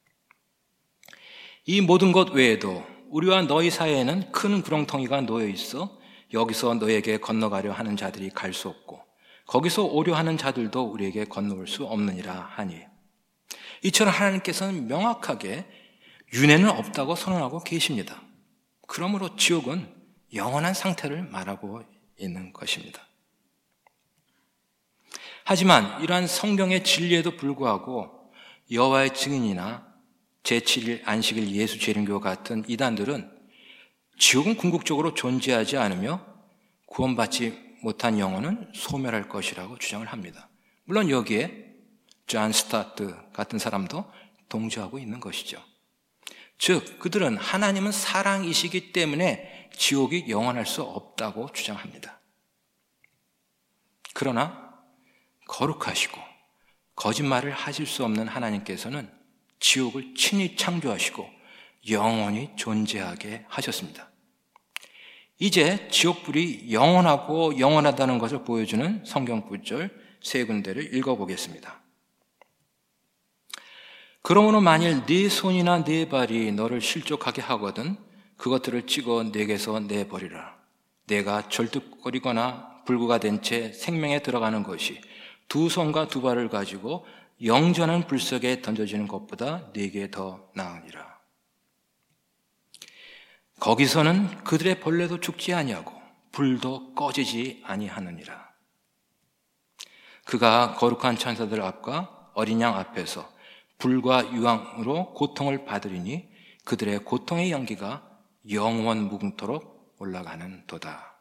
이 모든 것 외에도 우리와 너희 사이에는 큰 구렁텅이가 놓여 있어 여기서 너에게 건너가려 하는 자들이 갈 수 없고 거기서 오려 하는 자들도 우리에게 건너올 수 없느니라 하니, 이처럼 하나님께서는 명확하게 윤회는 없다고 선언하고 계십니다. 그러므로 지옥은 영원한 상태를 말하고 있는 것입니다. 하지만 이러한 성경의 진리에도 불구하고 여호와의 증인이나 제7일 안식일 예수 재림교 같은 이단들은 지옥은 궁극적으로 존재하지 않으며 구원받지 못한 영혼은 소멸할 것이라고 주장을 합니다. 물론 여기에 존 스타트 같은 사람도 동조하고 있는 것이죠. 즉 그들은 하나님은 사랑이시기 때문에 지옥이 영원할 수 없다고 주장합니다. 그러나 거룩하시고 거짓말을 하실 수 없는 하나님께서는 지옥을 친히 창조하시고 영원히 존재하게 하셨습니다. 이제 지옥불이 영원하고 영원하다는 것을 보여주는 성경 구절 세 군데를 읽어보겠습니다. 그러므로 만일 네 손이나 네 발이 너를 실족하게 하거든 그것들을 찍어 내게서 내버리라. 내가 절뚝거리거나 불구가 된 채 생명에 들어가는 것이 두 손과 두 발을 가지고 영전한 불속에 던져지는 것보다 네게 더 나으니라. 거기서는 그들의 벌레도 죽지 아니하고 불도 꺼지지 아니하느니라. 그가 거룩한 천사들 앞과 어린 양 앞에서 불과 유황으로 고통을 받으리니 그들의 고통의 연기가 영원 무궁토록 올라가는 도다.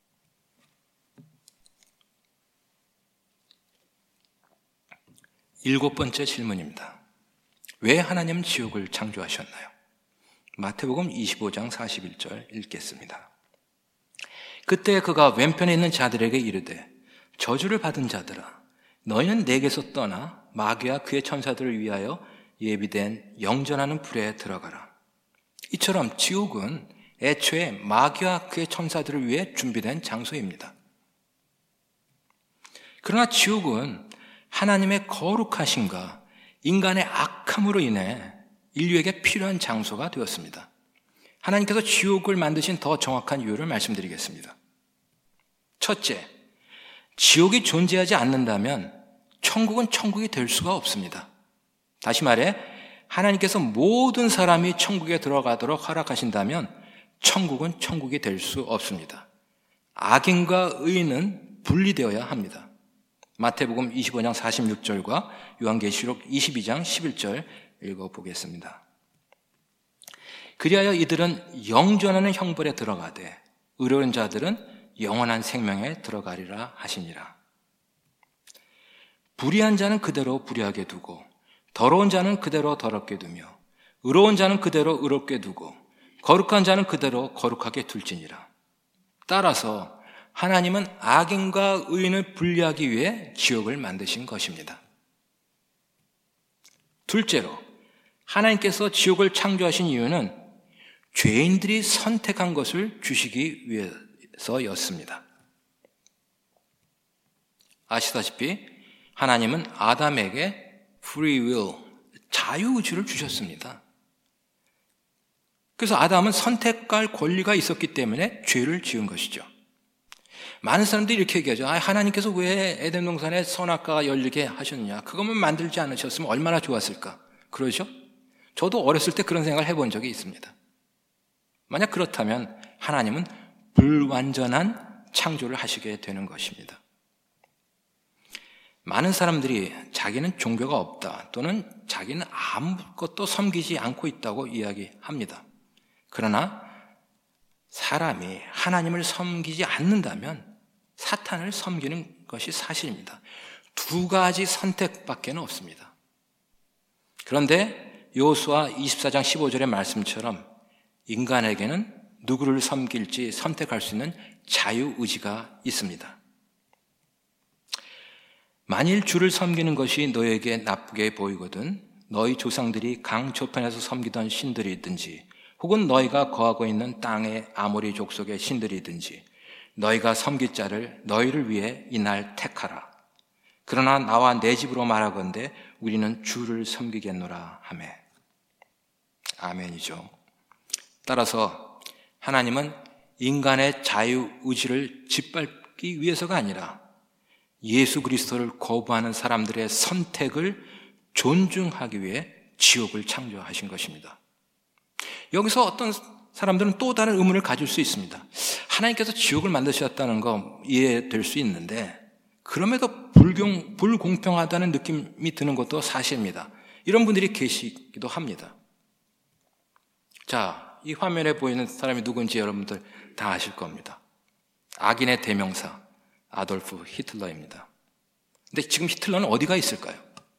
일곱 번째 질문입니다. 왜 하나님은 지옥을 창조하셨나요? 마태복음 25장 41절 읽겠습니다. 그때 그가 왼편에 있는 자들에게 이르되 저주를 받은 자들아 너희는 내게서 떠나 마귀와 그의 천사들을 위하여 예비된 영전하는 불에 들어가라. 이처럼 지옥은 애초에 마귀와 그의 천사들을 위해 준비된 장소입니다. 그러나 지옥은 하나님의 거룩하심과 인간의 악함으로 인해 인류에게 필요한 장소가 되었습니다. 하나님께서 지옥을 만드신 더 정확한 이유를 말씀드리겠습니다. 첫째, 지옥이 존재하지 않는다면 천국은 천국이 될 수가 없습니다. 다시 말해 하나님께서 모든 사람이 천국에 들어가도록 허락하신다면 천국은 천국이 될 수 없습니다. 악인과 의인은 분리되어야 합니다. 마태복음 25장 46절과 요한계시록 22장 11절 읽어보겠습니다. 그리하여 이들은 영전하는 형벌에 들어가되 의로운 자들은 영원한 생명에 들어가리라 하시니라. 불의한 자는 그대로 불의하게 두고 더러운 자는 그대로 더럽게 두며 의로운 자는 그대로 의롭게 두고 거룩한 자는 그대로 거룩하게 둘지니라. 따라서 하나님은 악인과 의인을 분리하기 위해 지옥을 만드신 것입니다. 둘째로 하나님께서 지옥을 창조하신 이유는 죄인들이 선택한 것을 주시기 위해서였습니다. 아시다시피 하나님은 아담에게 free will, 자유의지를 주셨습니다. 그래서 아담은 선택할 권리가 있었기 때문에 죄를 지은 것이죠. 많은 사람들이 이렇게 얘기하죠. 하나님께서 왜 에덴 동산에 선악과가 열리게 하셨느냐? 그것만 만들지 않으셨으면 얼마나 좋았을까? 그러죠? 저도 어렸을 때 그런 생각을 해본 적이 있습니다. 만약 그렇다면 하나님은 불완전한 창조를 하시게 되는 것입니다. 많은 사람들이 자기는 종교가 없다 또는 자기는 아무것도 섬기지 않고 있다고 이야기합니다. 그러나 사람이 하나님을 섬기지 않는다면 사탄을 섬기는 것이 사실입니다. 두 가지 선택밖에 없습니다. 그런데 여호수아 24장 15절의 말씀처럼 인간에게는 누구를 섬길지 선택할 수 있는 자유의지가 있습니다. 만일 주를 섬기는 것이 너에게 나쁘게 보이거든 너희 조상들이 강 저편에서 섬기던 신들이든지 혹은 너희가 거하고 있는 땅의 아모리 족속의 신들이든지 너희가 섬길 자를 너희를 위해 이날 택하라. 그러나 나와 내 집으로 말하건대 우리는 주를 섬기겠노라 하매. 아멘이죠. 따라서 하나님은 인간의 자유의지를 짓밟기 위해서가 아니라 예수 그리스도를 거부하는 사람들의 선택을 존중하기 위해 지옥을 창조하신 것입니다. 여기서 어떤 사람들은 또 다른 의문을 가질 수 있습니다. 하나님께서 지옥을 만드셨다는 거 이해될 수 있는데 그럼에도 불공평하다는 느낌이 드는 것도 사실입니다. 이런 분들이 계시기도 합니다. 자, 이 화면에 보이는 사람이 누군지 여러분들 다 아실 겁니다. 악인의 대명사 아돌프 히틀러입니다. 근데 지금 히틀러는 어디가 있을까요?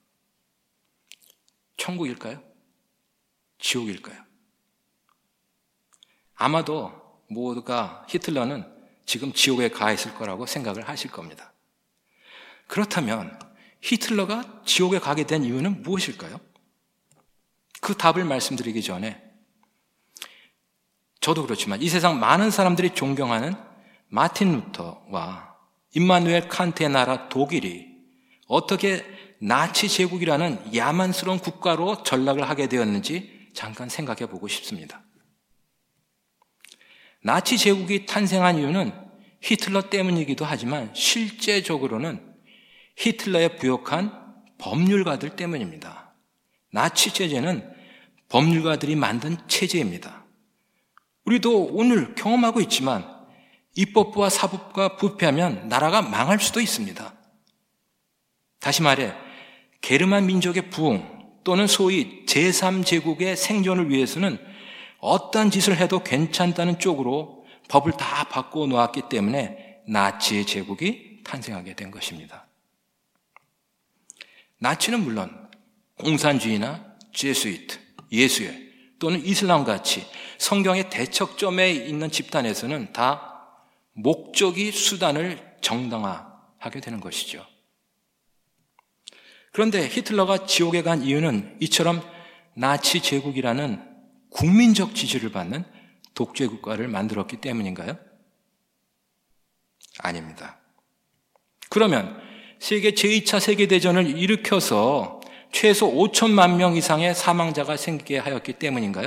천국일까요? 지옥일까요? 아마도 모두가 히틀러는 지금 지옥에 가 있을 거라고 생각을 하실 겁니다. 그렇다면 히틀러가 지옥에 가게 된 이유는 무엇일까요? 그 답을 말씀드리기 전에 저도 그렇지만 이 세상 많은 사람들이 존경하는 마틴 루터와 임마누엘 칸트의 나라 독일이 어떻게 나치 제국이라는 야만스러운 국가로 전락을 하게 되었는지 잠깐 생각해 보고 싶습니다. 나치 제국이 탄생한 이유는 히틀러 때문이기도 하지만 실제적으로는 히틀러에 부역한 법률가들 때문입니다. 나치 체제는 법률가들이 만든 체제입니다. 우리도 오늘 경험하고 있지만 입법부와 사법부가 부패하면 나라가 망할 수도 있습니다. 다시 말해 게르만 민족의 부흥 또는 소위 제3제국의 생존을 위해서는 어떤 짓을 해도 괜찮다는 쪽으로 법을 다 바꿔 놓았기 때문에 나치의 제국이 탄생하게 된 것입니다. 나치는 물론 공산주의나 제수이트, 예수회 또는 이슬람같이 성경의 대척점에 있는 집단에서는 다 목적이 수단을 정당화하게 되는 것이죠. 그런데 히틀러가 지옥에 간 이유는 이처럼 나치 제국이라는 국민적 지지를 받는 독재 국가를 만들었기 때문인가요? 아닙니다. 그러면 세계 제2차 세계대전을 일으켜서 최소 5천만 명 이상의 사망자가 생기게 하였기 때문인가요?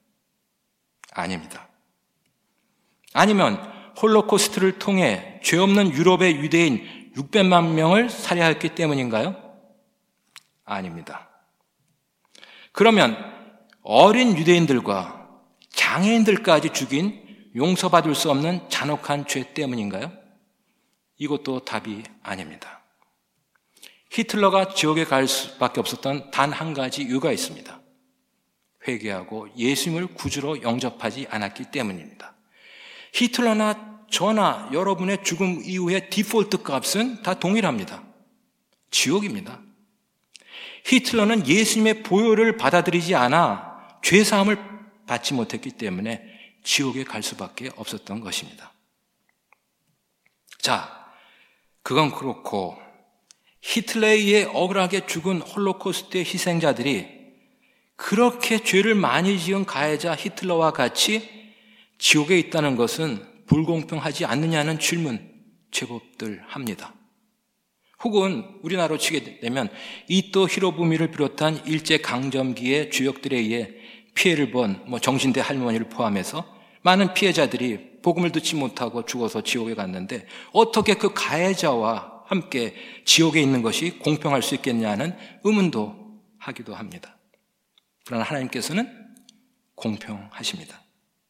아닙니다. 아니면 홀로코스트를 통해 죄 없는 유럽의 유대인 600만 명을 살해하였기 때문인가요? 아닙니다. 그러면 어린 유대인들과 장애인들까지 죽인 용서받을 수 없는 잔혹한 죄 때문인가요? 이것도 답이 아닙니다. 히틀러가 지옥에 갈 수밖에 없었던 단 한 가지 이유가 있습니다. 회개하고 예수님을 구주로 영접하지 않았기 때문입니다. 히틀러나 저나 여러분의 죽음 이후의 디폴트 값은 다 동일합니다. 지옥입니다. 히틀러는 예수님의 보혈을 받아들이지 않아 죄사함을 받지 못했기 때문에 지옥에 갈 수밖에 없었던 것입니다. 자, 그건 그렇고 히틀러에 의해 억울하게 죽은 홀로코스트의 희생자들이 그렇게 죄를 많이 지은 가해자 히틀러와 같이 지옥에 있다는 것은 불공평하지 않느냐는 질문 제법들 합니다. 혹은 우리나라로 치게 되면 이토 히로부미를 비롯한 일제강점기의 주역들에 의해 피해를 본 정신대 할머니를 포함해서 많은 피해자들이 복음을 듣지 못하고 죽어서 지옥에 갔는데 어떻게 그 가해자와 함께 지옥에 있는 것이 공평할 수 있겠냐는 의문도 하기도 합니다. 그러나 하나님께서는 공평하십니다.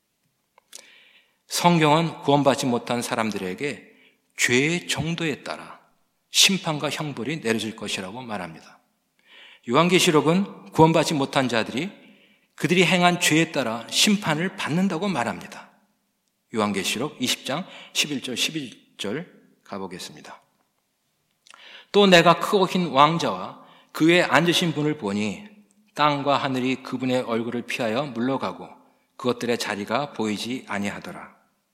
성경은 구원받지 못한 사람들에게 죄의 정도에 따라 심판과 형벌이 내려질 것이라고 말합니다. 요한계시록은 구원받지 못한 자들이 그들이 행한 죄에 따라 심판을 받는다고 말합니다. 요한계시록 20장 11절 12절 가보겠습니다. 또 내가 크고 흰 왕자와 그 위에 앉으신 분을 보니 땅과 하늘이 그분의 얼굴을 피하여 물러가고 그것들의 자리가 보이지 아니하더라.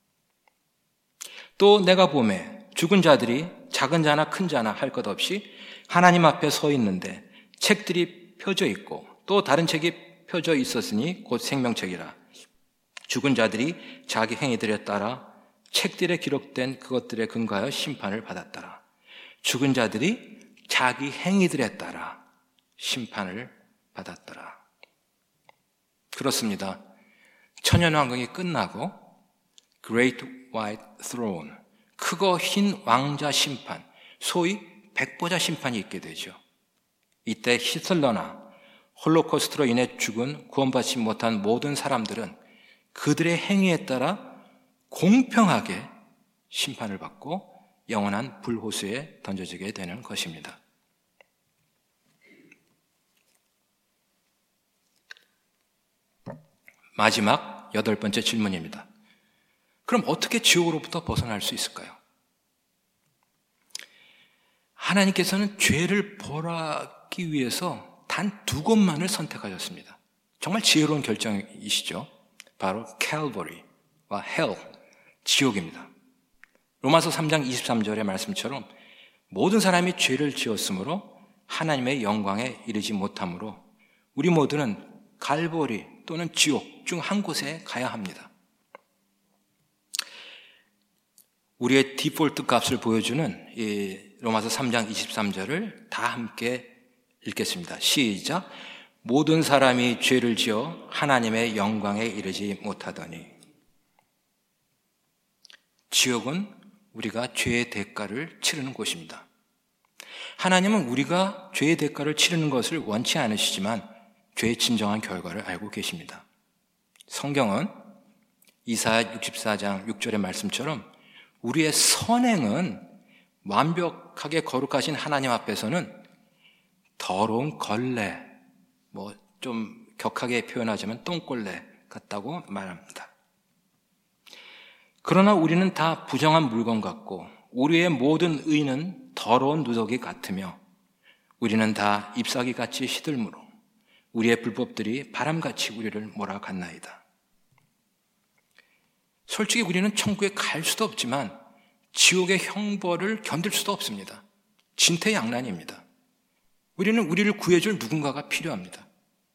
또 내가 보매 죽은 자들이 작은 자나 큰 자나 할 것 없이 하나님 앞에 서 있는데 책들이 펴져 있고 또 다른 책이 펴져 있었으니 곧 생명책이라. 죽은 자들이 자기 행위들에 따라 책들에 기록된 그것들에 근거하여 심판을 받았더라. 죽은 자들이 자기 행위들에 따라 심판을 받았더라. 그렇습니다. 천년왕국이 끝나고 Great White Throne, 크고 흰 왕자 심판, 소위 백보자 심판이 있게 되죠. 이때 히틀러나 홀로코스트로 인해 죽은 구원받지 못한 모든 사람들은 그들의 행위에 따라 공평하게 심판을 받고 영원한 불호수에 던져지게 되는 것입니다. 마지막 8번째 질문입니다. 그럼 어떻게 지옥으로부터 벗어날 수 있을까요? 하나님께서는 죄를 벌하기 위해서 단 2곳만을 선택하셨습니다. 정말 지혜로운 결정이시죠. 바로 칼보리와 헬, 지옥입니다. 로마서 3장 23절의 말씀처럼 모든 사람이 죄를 지었으므로 하나님의 영광에 이르지 못하므로 우리 모두는 갈보리 또는 지옥 중 한 곳에 가야 합니다. 우리의 디폴트 값을 보여주는 이 로마서 3장 23절을 다 함께 읽겠습니다. 시작. 모든 사람이 죄를 지어 하나님의 영광에 이르지 못하더니. 지옥은 우리가 죄의 대가를 치르는 곳입니다. 하나님은 우리가 죄의 대가를 치르는 것을 원치 않으시지만 죄의 진정한 결과를 알고 계십니다. 성경은 이사야 64장 6절의 말씀처럼 우리의 선행은 완벽하게 거룩하신 하나님 앞에서는 더러운 걸레, 좀 격하게 표현하자면 똥걸레 같다고 말합니다. 그러나 우리는 다 부정한 물건 같고 우리의 모든 의는 더러운 누더기 같으며 우리는 다 잎사귀같이 시들므로 우리의 불법들이 바람같이 우리를 몰아갔나이다. 솔직히 우리는 천국에 갈 수도 없지만 지옥의 형벌을 견딜 수도 없습니다. 진퇴양난입니다. 우리는 우리를 구해줄 누군가가 필요합니다.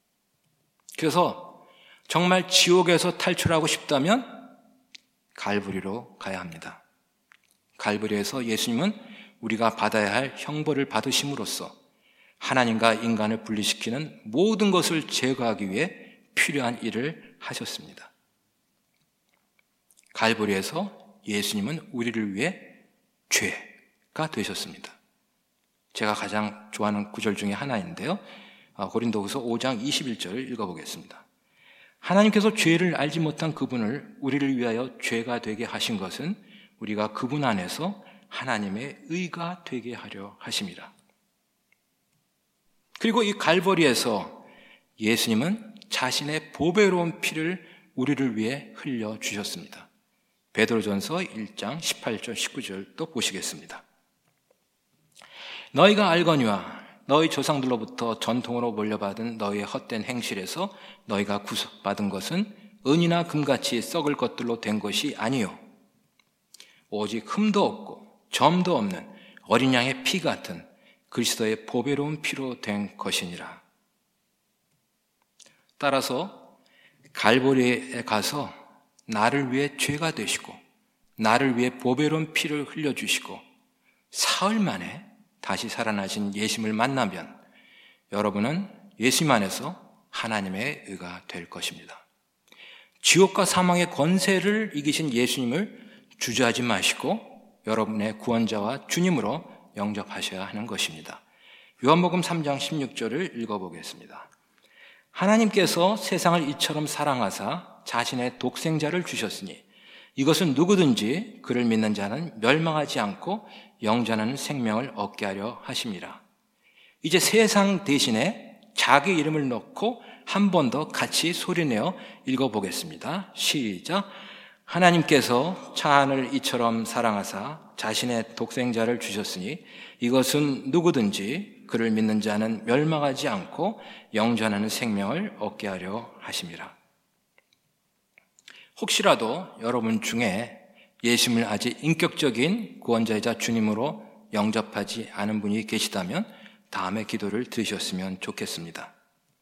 그래서 정말 지옥에서 탈출하고 싶다면 갈보리로 가야 합니다. 갈보리에서 예수님은 우리가 받아야 할 형벌을 받으심으로써 하나님과 인간을 분리시키는 모든 것을 제거하기 위해 필요한 일을 하셨습니다. 갈보리에서 예수님은 우리를 위해 죄가 되셨습니다. 제가 가장 좋아하는 구절 중에 하나인데요. 고린도후서 5장 21절을 읽어보겠습니다. 하나님께서 죄를 알지 못한 그분을 우리를 위하여 죄가 되게 하신 것은 우리가 그분 안에서 하나님의 의가 되게 하려 하심이라. 그리고 이 갈보리에서 예수님은 자신의 보배로운 피를 우리를 위해 흘려주셨습니다. 베드로전서 1장 18절 19절도 보시겠습니다. 너희가 알거니와 너희 조상들로부터 전통으로 물려받은 너희의 헛된 행실에서 너희가 구속받은 것은 은이나 금같이 썩을 것들로 된 것이 아니요 오직 흠도 없고 점도 없는 어린 양의 피 같은 그리스도의 보배로운 피로 된 것이니라. 따라서 갈보리에 가서 나를 위해 죄가 되시고 나를 위해 보배로운 피를 흘려주시고 사흘 만에 다시 살아나신 예수님을 만나면 여러분은 예수님 안에서 하나님의 의가 될 것입니다. 지옥과 사망의 권세를 이기신 예수님을 주저하지 마시고 여러분의 구원자와 주님으로 영접하셔야 하는 것입니다. 요한복음 3장 16절을 읽어보겠습니다. 하나님께서 세상을 이처럼 사랑하사 자신의 독생자를 주셨으니 이것은 누구든지 그를 믿는 자는 멸망하지 않고 영전하는 생명을 얻게 하려 하심이라. 이제 세상 대신에 자기 이름을 넣고 한 번 더 같이 소리내어 읽어보겠습니다. 시작. 하나님께서 차한을 이처럼 사랑하사 자신의 독생자를 주셨으니 이것은 누구든지 그를 믿는 자는 멸망하지 않고 영존하는 생명을 얻게 하려 하심이라. 혹시라도 여러분 중에 예수님을 아직 인격적인 구원자이자 주님으로 영접하지 않은 분이 계시다면 다음의 기도를 들으셨으면 좋겠습니다.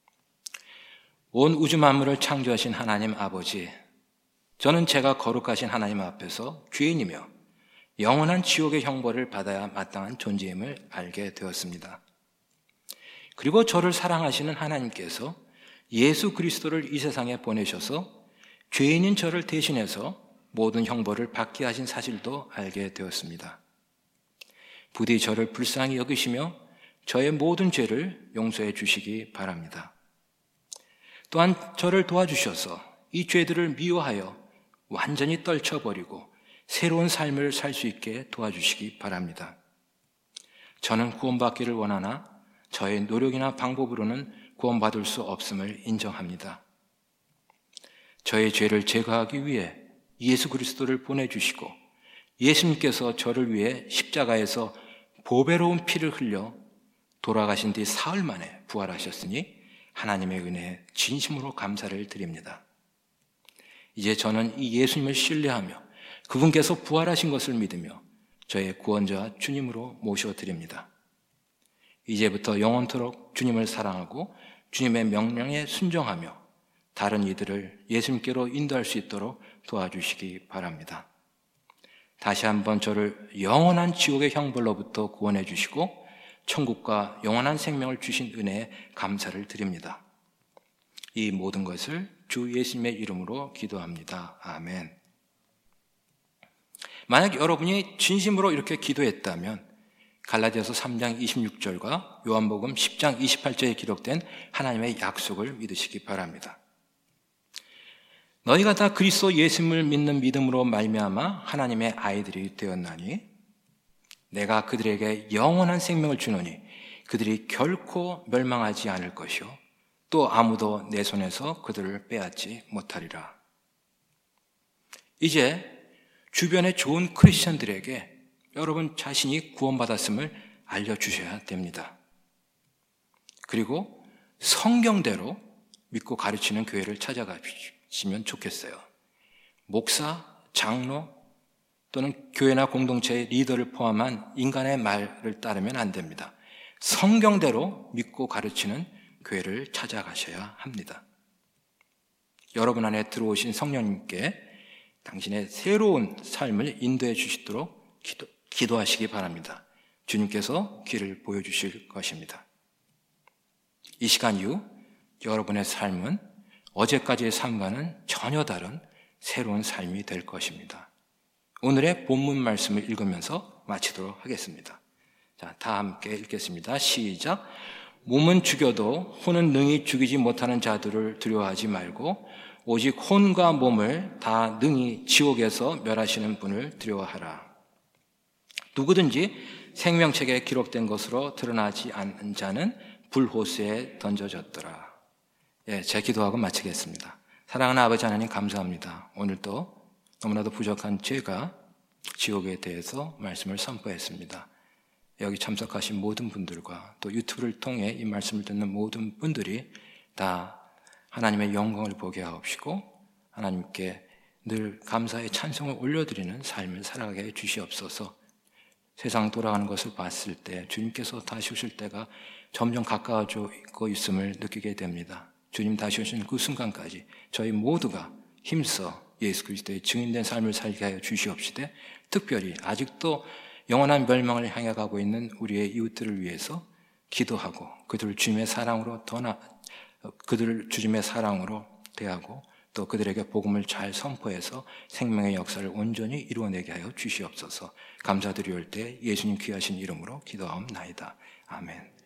온 우주 만물을 창조하신 하나님 아버지, 저는 제가 거룩하신 하나님 앞에서 죄인이며 영원한 지옥의 형벌을 받아야 마땅한 존재임을 알게 되었습니다. 그리고 저를 사랑하시는 하나님께서 예수 그리스도를 이 세상에 보내셔서 죄인인 저를 대신해서 모든 형벌을 받게 하신 사실도 알게 되었습니다. 부디 저를 불쌍히 여기시며 저의 모든 죄를 용서해 주시기 바랍니다. 또한 저를 도와주셔서 이 죄들을 미워하여 완전히 떨쳐버리고 새로운 삶을 살 수 있게 도와주시기 바랍니다. 저는 구원받기를 원하나 저의 노력이나 방법으로는 구원받을 수 없음을 인정합니다. 저의 죄를 제거하기 위해 예수 그리스도를 보내주시고 예수님께서 저를 위해 십자가에서 보배로운 피를 흘려 돌아가신 뒤 사흘 만에 부활하셨으니 하나님의 은혜에 진심으로 감사를 드립니다. 이제 저는 이 예수님을 신뢰하며 그분께서 부활하신 것을 믿으며 저의 구원자 주님으로 모셔드립니다. 이제부터 영원토록 주님을 사랑하고 주님의 명령에 순종하며 다른 이들을 예수님께로 인도할 수 있도록 도와주시기 바랍니다. 다시 한번 저를 영원한 지옥의 형벌로부터 구원해 주시고 천국과 영원한 생명을 주신 은혜에 감사를 드립니다. 이 모든 것을 주 예수님의 이름으로 기도합니다. 아멘. 만약 여러분이 진심으로 이렇게 기도했다면 갈라디아서 3장 26절과 요한복음 10장 28절에 기록된 하나님의 약속을 믿으시기 바랍니다. 너희가 다 그리스도 예수님을 믿는 믿음으로 말미암아 하나님의 아이들이 되었나니 내가 그들에게 영원한 생명을 주노니 그들이 결코 멸망하지 않을 것이요 또 아무도 내 손에서 그들을 빼앗지 못하리라. 이제 주변의 좋은 크리스천들에게 여러분 자신이 구원받았음을 알려주셔야 됩니다. 그리고 성경대로 믿고 가르치는 교회를 찾아가시면 좋겠어요. 목사, 장로 또는 교회나 공동체의 리더를 포함한 인간의 말을 따르면 안 됩니다. 성경대로 믿고 가르치는 교회를 찾아가셔야 합니다. 여러분 안에 들어오신 성령님께 당신의 새로운 삶을 인도해 주시도록 기도하시기 바랍니다. 주님께서 길을 보여주실 것입니다. 이 시간 이후 여러분의 삶은 어제까지의 삶과는 전혀 다른 새로운 삶이 될 것입니다. 오늘의 본문 말씀을 읽으면서 마치도록 하겠습니다. 자, 다 함께 읽겠습니다. 시작. 몸은 죽여도 혼은 능히 죽이지 못하는 자들을 두려워하지 말고 오직 혼과 몸을 다 능히 지옥에서 멸하시는 분을 두려워하라. 누구든지 생명책에 기록된 것으로 드러나지 않은 자는 불호수에 던져졌더라. 예, 제 기도하고 마치겠습니다. 사랑하는 아버지 하나님 감사합니다. 오늘도 너무나도 부족한 제가 지옥에 대해서 말씀을 선포했습니다. 여기 참석하신 모든 분들과 또 유튜브를 통해 이 말씀을 듣는 모든 분들이 다 하나님의 영광을 보게 하옵시고 하나님께 늘 감사의 찬송을 올려드리는 삶을 살아가게 해 주시옵소서. 세상 돌아가는 것을 봤을 때 주님께서 다시 오실 때가 점점 가까워지고 있음을 느끼게 됩니다. 주님 다시 오시는 그 순간까지 저희 모두가 힘써 예수 그리스도의 증인된 삶을 살게 하여 주시옵시되 특별히 아직도 영원한 멸망을 향해 가고 있는 우리의 이웃들을 위해서 기도하고 그들을 주님의 사랑으로 그들을 주님의 사랑으로 대하고 또 그들에게 복음을 잘 선포해서 생명의 역사를 온전히 이루어내게 하여 주시옵소서. 감사드리올 때 예수님 귀하신 이름으로 기도하옵나이다. 아멘.